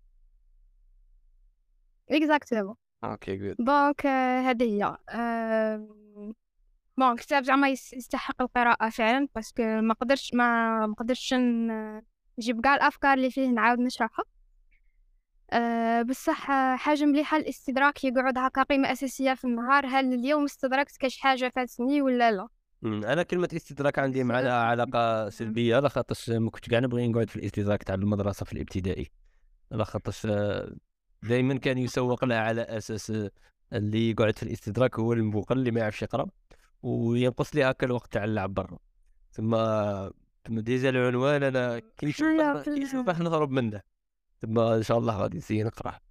exactement. اوكي جود. دونك آه، هذه هي آه، بون كتاب زعما يس- يستحق القراءة فعلا، باسكو ما قدرش ما ما قدرش ن- نجيب كاع الأفكار اللي فيه نعاود نشرحها. أه بصح آه، حاجة مليحة الاستدراك، يقعد هكا قيمة أساسية في النهار. هل اليوم استدركت كاش حاجة فاتتني ولا لا؟ أمم، انا كلمه استدراك عندي مع لها علاقه سلبيه، على خاطرش ما كنتش كاع نبغي نقعد في الاستدراك تاع المدرسه في الابتدائي، على خاطرش دائما كان يسوق لها على اساس آه، اللي يقعد في الاستدراك هو المبوقل اللي ما يعرفش يقرا، وينقص لي هكا الوقت تاع اللعب برا. ثم ثم ديجا العنوان انا كي حنايا نشوفه في كي ال- نشوفه نهرب منه. ثم ان شاء الله غادي نسيي نقرا.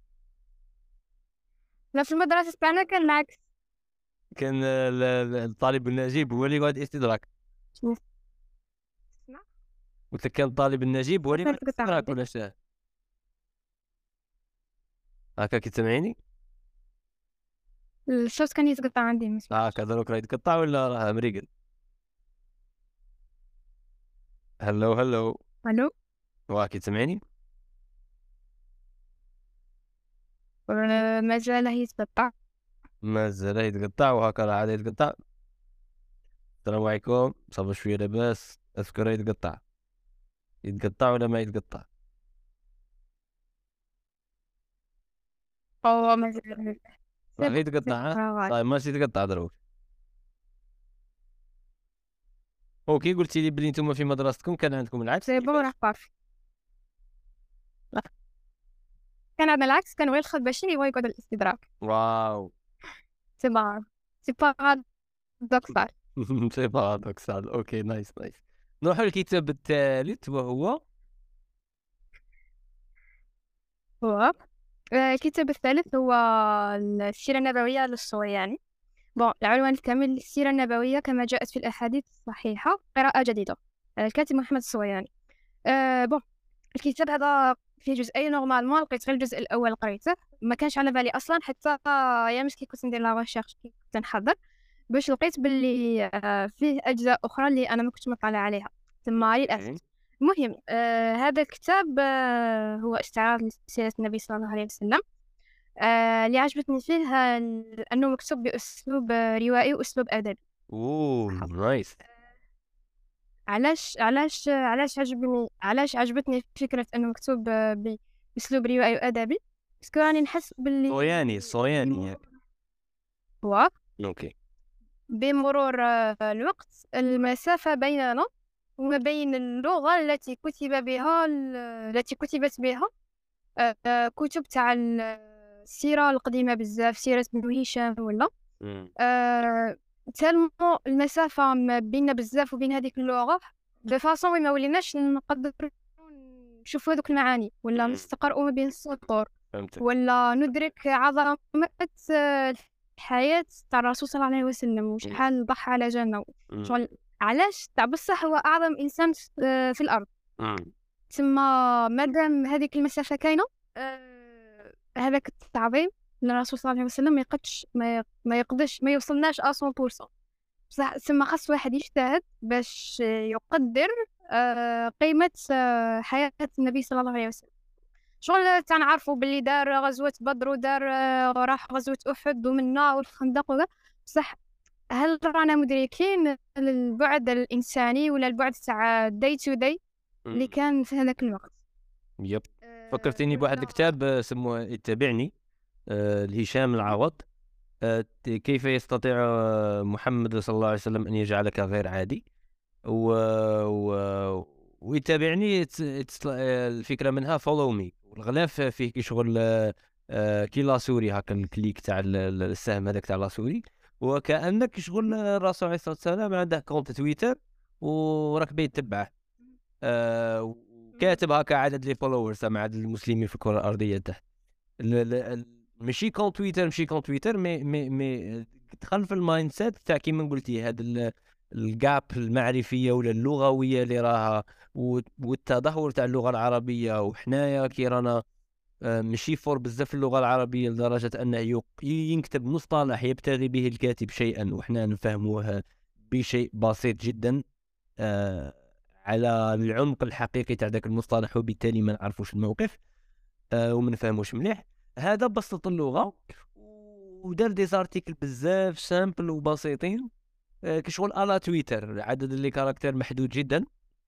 لا، في المدرسة تاعنا كان العكس. كان ال- ال- الطالب النجيب هو اللي يقعد استدراك. شوف، اسمع، قلت لك كان الطالب النجيب هو اللي أصلا يقعد تقطع استدراك عندي. ولا شاه؟ هكا كي تسمعيني؟ الصوت كان يتقطع عندي، ما هكا سمعتش. دروك راه يتقطع ولا راه مريقل؟ هلو هلو. الو. واكي تسمعيني؟ آه، ما زال يتقطع. مازال يتقطع، وهكا راه عاد يتقطع. السلام عليكم، صافا شويه لاباس، اذكر يتقطع، يتقطع ولا ما يتقطع؟ هو ما زال راه سب غير يتقطع ها؟ فراغات. صاي ماشي يتقطع دروك. اوكي، قلتي لي بلي نتوما في مدرستكم كان عندكم العكس، سي بون كيفاش؟ راه بارفي. كان عندنا العكس، كانوا غير الخباشين يبغوا يقعدوا الاستدراك. واو. سي با سي بارادوكسال. سي بارادوكسال. اوكي نايس نايس. نروح للكتاب الثالث وهو هو آه، الكتاب الثالث هو السيرة النبوية للصوياني. بون العنوان الكامل: السيرة النبوية كما جاءت في الأحاديث الصحيحة، قراءة جديدة. آه، الكاتب محمد الصوياني. أه بون الكتاب هذا فيه جزئين، نورمالمون لقيت غير الجزء الأول قريته، ما كانش على بالي أصلا حتى يا مسكي كنت ندير لا ريشيرش كي كنت نحضر، باش لقيت باللي آه، فيه أجزاء أخرى اللي أنا ما كنت مطلع عليها، ثم للأسف. اوكي. المهم آه هذا الكتاب آه هو استعراض لسيرة النبي صلى الله عليه وسلم. آه اللي عجبتني فيه آه أنه مكتوب بأسلوب آه، روائي وأسلوب أدبي. اوه نايس. علاش علاش علاش عجبني علاش عجبتني فكرة أنه مكتوب آه، بأسلوب روائي وأدبي، باسكو راني نحس باللي صوياني صوياني ياك. هو اوكي. بمرور آه، الوقت المسافة بيننا وما بين اللغة التي كتب بها التي كتبت بها آه، آه، كتب تاع ال- السيرة القديمة بزاف، سيرة بنو هشام ولا مم. أه تالمو المسافة ما بيننا بزاف وبين هذيك اللغة، بفاصون ما وليناش نقدر نشوفوا هذوك المعاني ولا مم. نستقرؤوا ما بين السطور فهمتك. ولا ندرك عظمة آه، الحياة تاع الرسول صلى الله عليه وسلم وشحال ضحى على جالنا. مم. شغل علاش تاع بصح هو أعظم إنسان في في الأرض. مم. تما مادام هذيك المسافة كاينة، أه هذاك التعظيم للرسول صلى الله عليه وسلم ما يقدش ما, ي... ما يقدش ما يوصلناش أ مية بالمية. بصح تما خاص واحد يجتهد باش يقدر آه قيمة آه حياة النبي صلى الله عليه وسلم. شغل تنعرفوا باللي دار غزوة بدر ودار آه راح غزوة أحد ومنا والخندق وكذا، بصح هل رانا مدركين البعد الإنساني ولا البعد تاع داي تو داي اللي كان في هذاك الوقت؟ يب. آه فكرتيني بواحد ولا الكتاب آه، سموه اتبعني، آه، لهشام العوض. آه، ت- كيف يستطيع آه، محمد صلى الله عليه وسلم أن يجعلك غير عادي. و... و... ويتابعني ت- ت- الفكرة منها فولو مي، والغلاف فيه كي شغل آه، آه، كي لاسوري هكا الكليك تاع ال- ال- السهم هذاك تاع لاسوري، وكأنك شغل الرسول عليه الصلاة والسلام عنده كونت تويتر وراك بيتبعه. آه، وكاتب هكا عدد لي فولورز مع عدد المسلمين في الكرة الأرضية تحت. ال- ال- ال- ماشي كون تويتر ماشي كون تويتر مي مي مي دخل في المايند سيت تاع كيما قلتي هاد ال- الجاب المعرفيه ولا اللغويه اللي راها، و- والتدهور تاع اللغه العربيه. وحنايا كي رانا آه، ماشي فور بزاف اللغه العربيه لدرجه انه يق- ينكتب مصطلح يبتغي به الكاتب شيئا وحنا نفهموه بشيء بسيط جدا آه، على العمق الحقيقي تاع ذاك المصطلح، وبالتالي ما نعرفوش الموقف آه، وما نفهموش مليح. هذا بسط اللغه ودار دي زارتيكل بزاف سامبل وبسيطين آه، كشغل على تويتر عدد اللي كاركتير محدود جدا.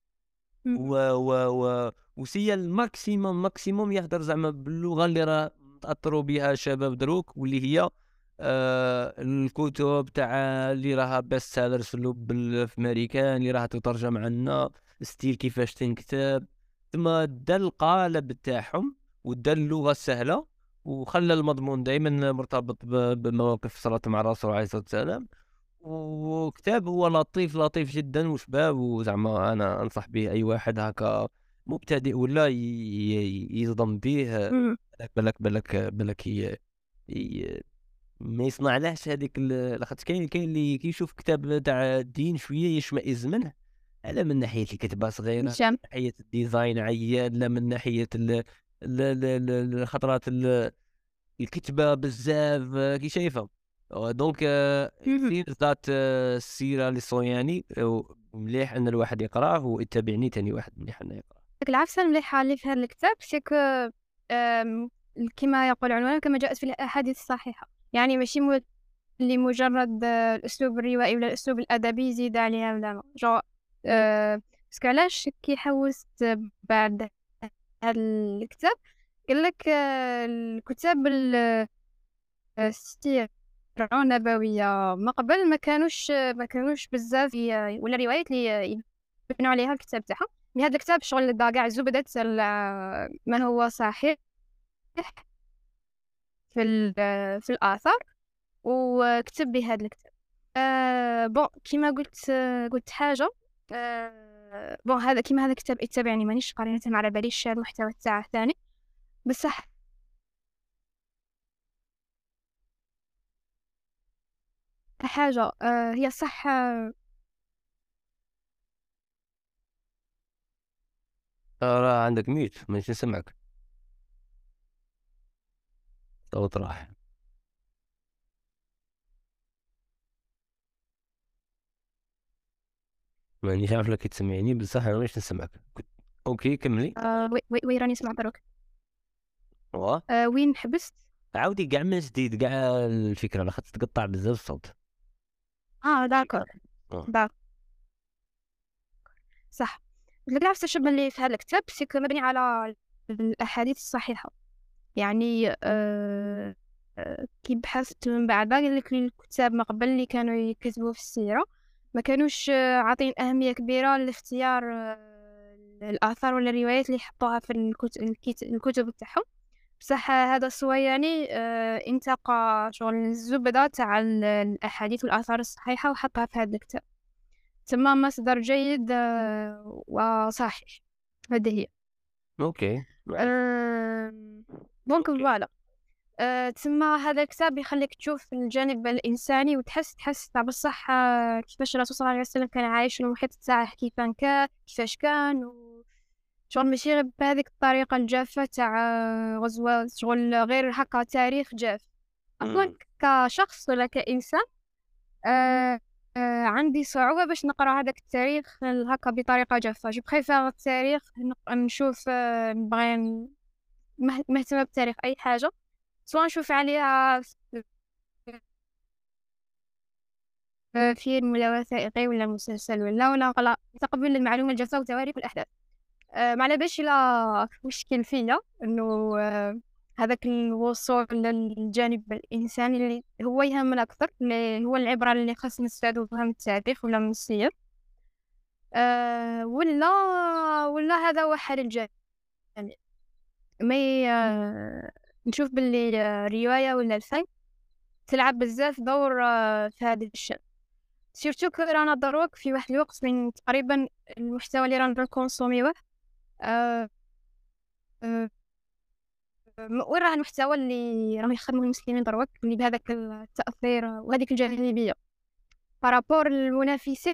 و و و وسيا الماكسيموم ماكسيموم يهدر زعما باللغه اللي راه تاثروا بها شباب دروك، واللي هي آه الكتب تاع اللي راها بيست سيلرز في اللوب بال- في امريكان اللي راها تترجم عنا ستيل كيفاش تنكتب. ثم دا القالب تاعهم ودا اللغه السهله، وخلى المضمون دائما مرتبط ب- بمواقف صارت مع الرسول عليه الصلاه والسلام. وكتاب هو لطيف لطيف جدا وشباب، وزعما انا انصح به اي واحد هكا مبتدئ ولا ي- ي- يصدم به. مم. بالك بالك بالك بالك ي- ي- ما يصنع لهش هذيك ال- لاخاطش كاين كاين اللي كيشوف كتاب تاع الدين شويه يشمئز منه، لا من ناحيه الكتابه صغيره، لا هشام من ناحيه الديزاين عيان، لا من ناحيه ال- ال- ال- ال- الخطرات ال- الكتبه بزاف آه، كي شايفها. آه، دونك مهم. سينز ذات السيره للصوياني آه، مليح ان الواحد يقراه، واتبعني تاني واحد مليح انه يقراه. ديك العفسة المليحة اللي في هذا الكتاب سيكو آم، كما يقول عنوانه كما جاءت في الأحاديث الصحيحة، يعني ماشي مو اللي مجرد آه، الأسلوب الروائي ولا الأسلوب الأدبي يزيد عليها ولا ما جو آه، بس علاش كي حوست بعد هذا الكتاب قال لك آه، الكتاب ال- السيرة النبوية ما قبل ما كانوش ما كانوش بزاف ي- ولا روايات اللي يبنوا عليها الكتاب تاعهم. من هذا الكتاب شغل دا كاع زبدة ال- من هو صحيح في ال- في الآثار وكتب بهذا الكتاب. آه بون كيما قلت آه قلت حاجة آه بون هذا كيما هذا الكتاب اتبعني مانيش قارينه ما على باليش المحتوى تاعه ثاني بصح حاجة آه هي صح آه آه، راه عندك ميوت مانيش نسمعك، صوت راح. مانيش عارف لك تسمعني بصح انا مانيش نسمعك. كنت اوكي كملي. آه، وي وي وي راني اسمع دروك. واه آه وين حبست؟ عاودي كاع من جديد كاع الفكره لاخاطش تقطع بزاف الصوت. اه داكور آه. داكور صح. لك نفس الشيء اللي في هذا الكتاب سيكو مبني على الأحاديث الصحيحة، يعني آه آه، كي بحثت من بعد قال لك الكتاب ما قبل اللي كانوا يكتبوا في السيرة ما كانوش آه، عاطين أهمية كبيرة لاختيار آه، الآثار ولا الروايات اللي يحطوها في الكتب, الكتب تاعهم. بصح هذا الصوياني آه، انتقى شغل الزبدة تاع ال- الأحاديث والآثار الصحيحة وحطها في هذا الكتاب، تمام مصدر جيد آه، وصحيح. هذه هي اوكي أه... دونك اوكي فوالا أه... تما هذا الكتاب يخليك تشوف الجانب الإنساني وتحس تحس تاع بصح آه، كيفاش الرسول صلى الله عليه وسلم كان عايش في المحيط تاعه، كيف كان كيفاش كان و... شغل ماشي غير بهذيك الطريقة الجافة تاع غزوة، شغل غير هكا تاريخ جاف. أصلا مم. كشخص ولا كإنسان آه آه عندي صعوبة باش نقرأ هذاك التاريخ هكا بطريقة جافة. جو بريفير التاريخ نق- نشوف، آه، نبغي ن- مه- مهتمة بالتاريخ أي حاجة، سواء نشوف عليها آه، فيلم ولا وثائقي ولا مسلسل ولا ولا ولا تقبل المعلومة الجافة وتواريخ الأحداث. آه، ما على بالش إلا مشكل فيا إنه آه، هذاك الوصول للجانب الإنساني اللي هو يهمنا أكثر، اللي هو العبرة اللي خاص نستفادوها من التاريخ ولا من السير. أه ولا ولا هذا هو حل الجانب. مي أه نشوف باللي الرواية ولا الفن تلعب بزاف دور أه في هذا الشأن. سيرتو كو رانا دروك في واحد الوقت من تقريبا المحتوى اللي رانا نكونسوميوه. أه أه وين راه المحتوى اللي راهم يخدموا المسلمين دروك اللي بهذاك التأثير وهذيك الجاذبية بارابور المنافسين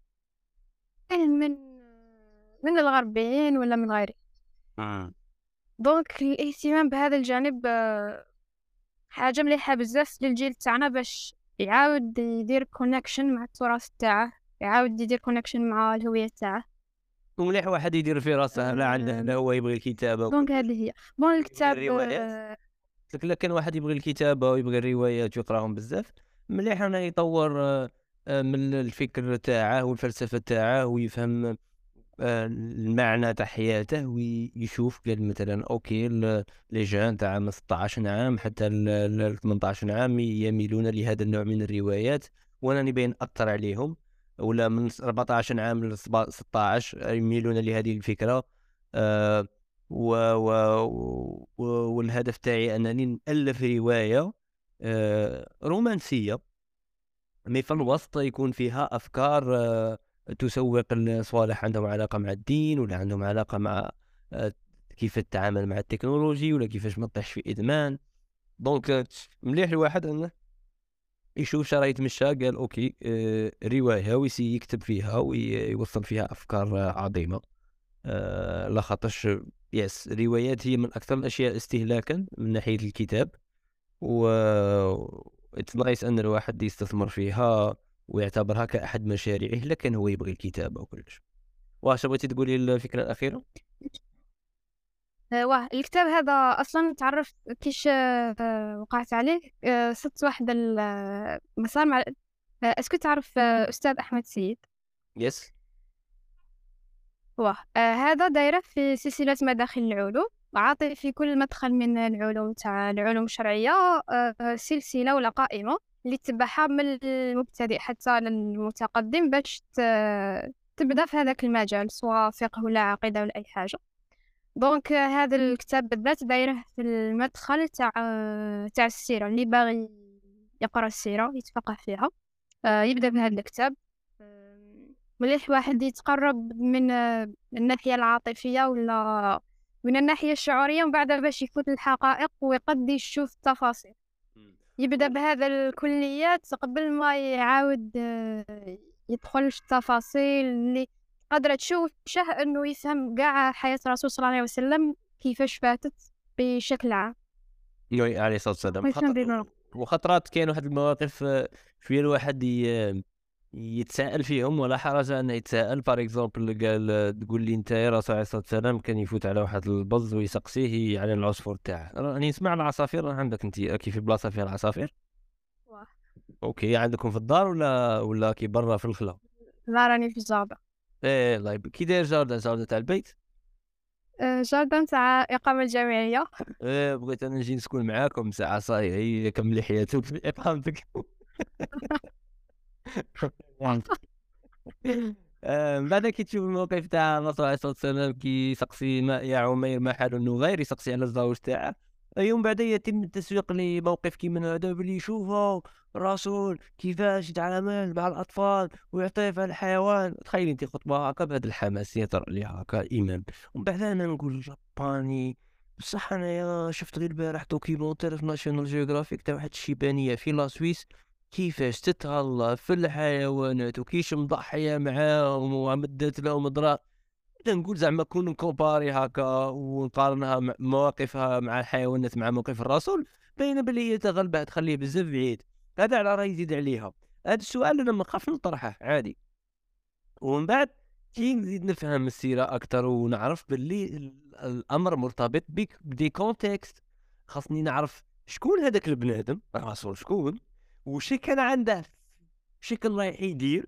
من من الغربيين ولا من غيره. مم. دونك الاهتمام بهذا الجانب آه، حاجة مليحة بزاف للجيل تاعنا باش يعاود يدير كونكشن مع التراث تاعه، يعاود يدير كونكشن مع الهوية تاعه. ومليح واحد يدير في راسه لا عنده لا آه، هو يبغي الكتابة دونك وكلش. هذه هي بون يبغي الكتاب. الروايات. آه، قلت لك كان واحد يبغي الكتابة ويبغي الروايات ويقراهم بزاف، مليح أنه يطور آه، آه، من الفكر تاعه والفلسفة تاعه ويفهم آه، المعنى تاع حياته، ويشوف قال مثلا اوكي ال- لي جان تاع من ستة عشر عام حتى ل ثمانية عشر عام يميلون لهذا النوع من الروايات، وانا نبي نأثر عليهم. ولا من أربعة عشر عام ل ستة عشر يميلون لهذه الفكرة. آه و و و والهدف تاعي انني نألف رواية آه رومانسية، مي في الوسط يكون فيها أفكار آه، تسوق لصوالح عندهم علاقة مع الدين، ولا عندهم علاقة مع آه، كيف التعامل مع التكنولوجي، ولا كيفاش ما تطيحش في إدمان. دونك آه، مليح الواحد أنه يشوف شرايط مشى قال أوكي آه، رواية ويسي يكتب فيها ويوصل فيها أفكار آه، عظيمة. آه، لا خاطرش يس الروايات هي من أكثر الأشياء استهلاكا من ناحية الكتاب، و اتس نايس ان الواحد يستثمر فيها ويعتبرها كأحد مشاريعه، لكن هو يبغي الكتابة وكلش. واش بغيتي تقولي الفكرة الأخيرة؟ آه، واه الكتاب هذا اصلا تعرفت كيش آه، وقعت عليه. آه، صدت واحد المسار مع آه، اسكو تعرف آه، استاذ احمد سيد؟ يس. واه آه هذا دايرة في سلسلة مداخل العلوم، وعاطي في كل مدخل من العلوم تاع العلوم الشرعية آه آه، سلسلة ولا قائمة اللي تبعها من المبتدئ حتى للمتقدم باش ت- تبدا في هذاك المجال، سواء فقه ولا عقيدة ولا أي حاجة. دونك آه، هذا الكتاب بالذات دايره في المدخل تاع آه، تاع السيرة، اللي باغي يقرأ السيرة يتفقه فيها آه، يبدأ بهذا الكتاب. آم، مليح واحد يتقرب من آه، الناحية العاطفية ولا من الناحية الشعورية، ومن بعد باش يفوت الحقائق ويقد يشوف التفاصيل. مم. يبدأ بهذا الكليات قبل ما يعاود آه، يدخل في التفاصيل اللي قادرة تشوشه انه يفهم كاع حياة الرسول صلى الله عليه وسلم كيفاش فاتت بشكل عام. نوي عليه الصلاة والسلام. كيفاش خط... نديرو؟ وخطرات كاين واحد المواقف آه، شوية الواحد ي... يتساءل فيهم، ولا حرج انه يتساءل. فار اكزومبل قال آه، تقول لي انت يا رسول عليه الصلاة والسلام كان يفوت على واحد البز ويسقسيه على العصفور تاعه. راني نسمع العصافير عندك انت كيف بلاصة فيها العصافير؟ واه. اوكي عندكم في الدار ولا ولا كي برا في الخلا؟ لا راني في الجابة. ايه الله يبارك. كي داير جاردن جاردن تاع البيت؟ آه، جاردن تاع إقامة جامعية. ايه بغيت انا نجي نسكن معاكم ساعة صاي هي كملي حياتك في اقامتك. آه، من بعد كي تشوف الموقف تاع الرسول عليه الصلاة والسلام كي سقسي ما يا عمير ما حال النغير، يسقسي على الزوج تاعه. يوم بعد يتم التسويق لموقف كي من هذا باللي شوفوا الرسول كيفاش يتعامل مع الأطفال ويعطف على الحيوان. تخيل انت خطبة هكا بهذا الحماس يطرأ عليها هكا إمام، ومن بعد أنا نقول جاباني. بصح أنايا شفت غير البارح دوكيمونتير في ناشونال جيوغرافيك تاع واحد الشيبانية في لا سويس كيفاش تتهلا في الحيوانات وكيش مضحية معاهم ومدت لهم ضرار. نبدا نقول زعما كون نكومباري هكا ونقارنها مع مواقفها مع الحيوانات مع موقف الرسول، باينه بلي هي تغلبها تخليه بزاف بعيد. هذا على راه يزيد عليها. هذا السؤال انا ما نخافش نطرحه عادي. ومن بعد كي نزيد نفهم السيرة أكتر ونعرف باللي ال- الأمر مرتبط بك بدي كونتكست. خاصني نعرف شكون هذاك البنادم الرسول، شكون وش كان عنده، وش كان رايح يدير،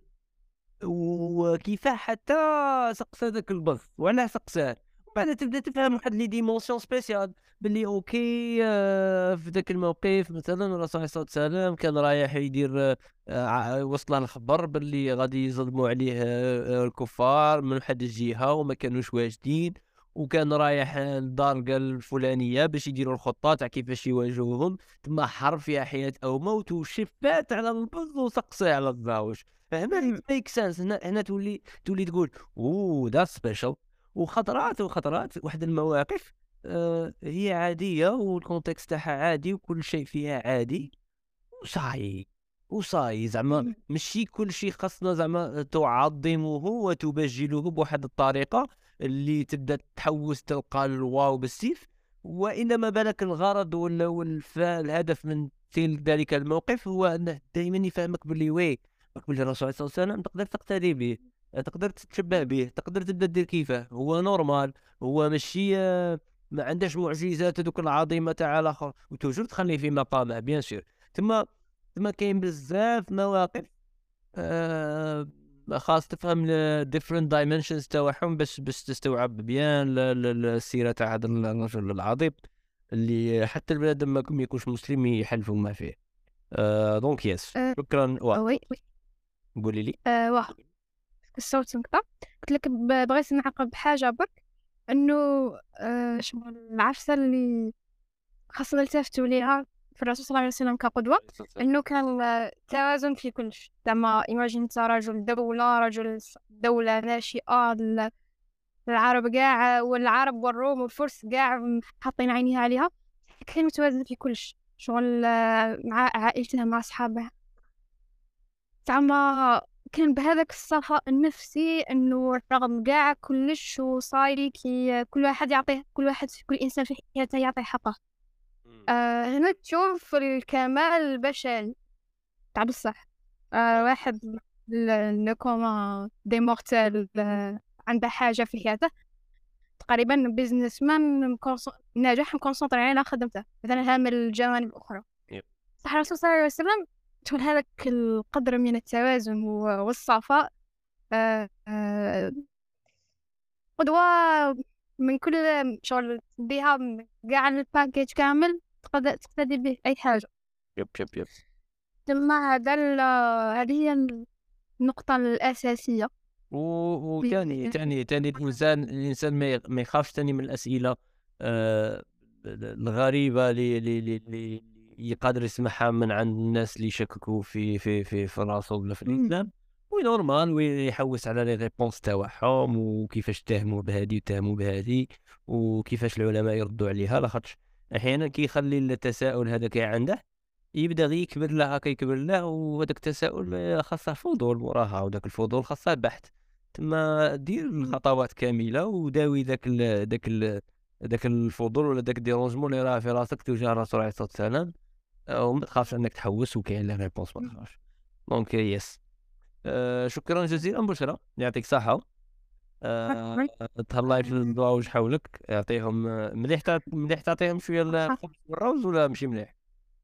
وكيفاه حتى سقسى ذاك البث وعلاه سقساه. وبعد تبدا تفهم واحد لي ديمونسيون سبيسيال باللي اوكي آه، في ذاك الموقف مثلا الرسول عليه الصلاه والسلام كان رايح يدير آه، ع- وصله الخبر باللي غادي يظلموا عليه آه، آه، الكفار من واحد الجهه وما كانوش واجدين، وكان رايح للدار الفلانيه باش يديروا الخطه تاع كيفاش يواجهوهم. تما حرب فيها حياه او موت، وشفات على البز وسقسي على الزاوج. هنا مم. ميك سنس. هنا هنا تولي تولي تقول اوه ذات سبيشال. وخطرات وخطرات واحد المواقف آه هي عاديه والكونتكست تاعها عادي وكل شيء فيها عادي وصاي. وصاي زعما مم. ماشي كل شيء خاصنا زعما تعظمه وتبجله بواحد الطريقه اللي تبدا تحوس تلقى الواو بالسيف. وانما بالك الغرض ولا والف- الهدف من تلك ذلك الموقف هو انه دائما يفهمك باللي وي باللي الرسول صلى الله عليه وسلم تقدر تقتدي به، تقدر تتشبه مم. به، تقدر تبدا دير كيفه. هو نورمال، هو ماشي آه، ما عندهش معجزات هذوك العظيمه تاع الاخر، وتوجور تخليه في مقامه بيان سور. تما تما كاين بزاف مواقف آه خاص تفهم ال different dimensions تاعهم باش باش تستوعب بيان ال- ال- السيرة تاع هذا الرجل العظيم اللي حتى البنادم ما ما يكونش مسلم يحلفوا ما فيه. آه دونك يس أه شكرا. واه وي وي قولي لي. أه واه الصوت انقطع. قلت لك ب- بغيت نعقب بحاجة برك، انه أه شغل العفسة اللي خاصنا نلتفتوا ليها في الرسول صلى الله عليه وسلم كقدوة، انه كان آه، توازن في كل شيء. زعما ايماجين انت رجل دولة، رجل دولة ناشئة، ال- العرب كاع والعرب والروم والفرس كاع حاطين عينيها عليها، كان متوازن في كل شيء. شغل آه، مع عائلته مع أصحابه، زعما كان بهذاك الصفاء النفسي، انه رغم كاع كلش وصايري كي كل واحد يعطيه، كل واحد في كل انسان في حياته يعطيه حقه. آه هنا تشوف الكمال البشري تاع بصح. آه واحد نكوما دي مورتال عنده حاجة في حياته، تقريبا بيزنس مان مكونس- ناجح مكونسونطري على خدمته، مثلا هامل الجوانب الأخرى. يب. صح الرسول صلى الله عليه وسلم تكون هذاك القدر من التوازن و- والصفاء. آه آه قدوة من كل شغل بها، كاع الباكيج كامل تقدر تقتدي به أي حاجة. يب يب يب. ثم هذا ال- هذه هي النقطة الأساسية. و- في وتاني تاني تاني الانسان الانسان ما يخ- ما يخافش تاني من الاسئله آه الغريبه اللي اللي اللي اللي يقدر يسمعها من عند الناس اللي يشككوا في في في في الرسول ولا في مم. الاسلام. وي نورمال ويحوس على لي ريبونس تاعهم وكيفاش تهموا بهذه وتهموا بهذه وكيفاش العلماء يردوا عليها. لاخاطش احيانا كيخلي التساؤل هذاك عنده يبدا غير يكبر له هكا يكبر له، وهذاك التساؤل خاصه فضول وراها، وداك الفضول خاصه بحث. تما دير مم. الخطوات كامله وداوي داك ال داك ال داك الفضول ولا داك الديرونجمون اللي راه في راسك تجاه الرسول عليه الصلاه والسلام. آه، وما تخافش انك تحوس وكاين لا ريبونس ما تخافش. دونك يس. آه شكرا جزيلا بشرى، يعطيك الصحه. آه مرحبا. تهلاي في الضواوج حولك يعطيهم آه، مليح تع- مليح تعطيهم شويه الخبز والروز ولا ماشي مليح؟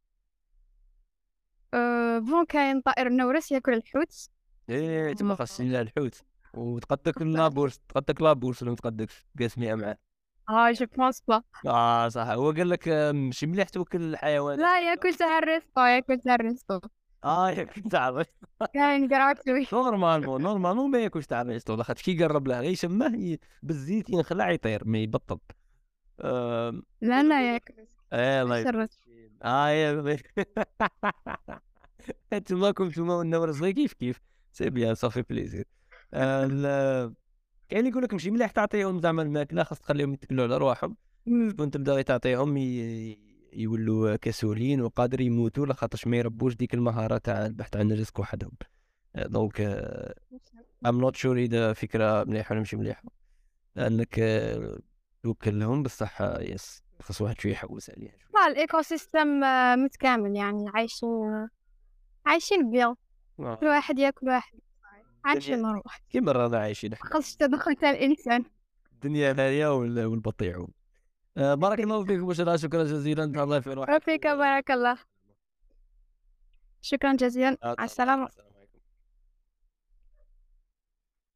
أه بون كاين طائر النورس ياكل الحوت. ايه تما مم. خاصني لها الحوت وتقدك لابورس، تقدك لابورس ولا ما تقدكش قاسميها معاه. اه جو بونس با. اه صح، هو قال لك آه، ماشي مليح توكل الحيوانات. لا ياكل تاع الريسطو، ياكل تاع الريسطو. اه ياك تعرف. كاين قراكلوي. نورمالمون نورمالمون ما ياكلش تاع الريستو، لاخاطش كي يقرب له غير يشمه ي- بالزيت ينخلع يطير ما يبطل. آه... لا لا ياكل ايه الله يبارك. شرت. اه يا انتما كنتما والنمر صغير كيف كيف سي بيان صافي بليزير. آه... ال- كاين يقول لك ماشي مليح تعطيهم زعما الماكله، خاص تخليهم يتكلوا على رواحهم. كنت تبدا غير تعطيهم ي... يولوا كسولين وقادر يموتوا لاخاطرش ما يربوش ديك المهاره تاع البحث عن الرزق وحدهم. دونك ام نوت شور اذا فكره مليحه ولا ماشي مليحه. لانك آه، توكل لهم بصح يس خاص واحد شويه يحوس عليها شويه. لا الإيكو سيستم آه، متكامل يعني عايشين عايشين بيان، كل آه، واحد ياكل واحد، عايشين الدنيا نروح كيما رانا عايشين احنا، خاص التدخل تاع الإنسان. الدنيا هانيه وال- والبطيعون. آه، بارك الله فيك بشرى، شكرا جزيلا، ان شاء الله في واحد. وفيك بارك الله، شكرا جزيلا، آه، مع تفضل. السلامة.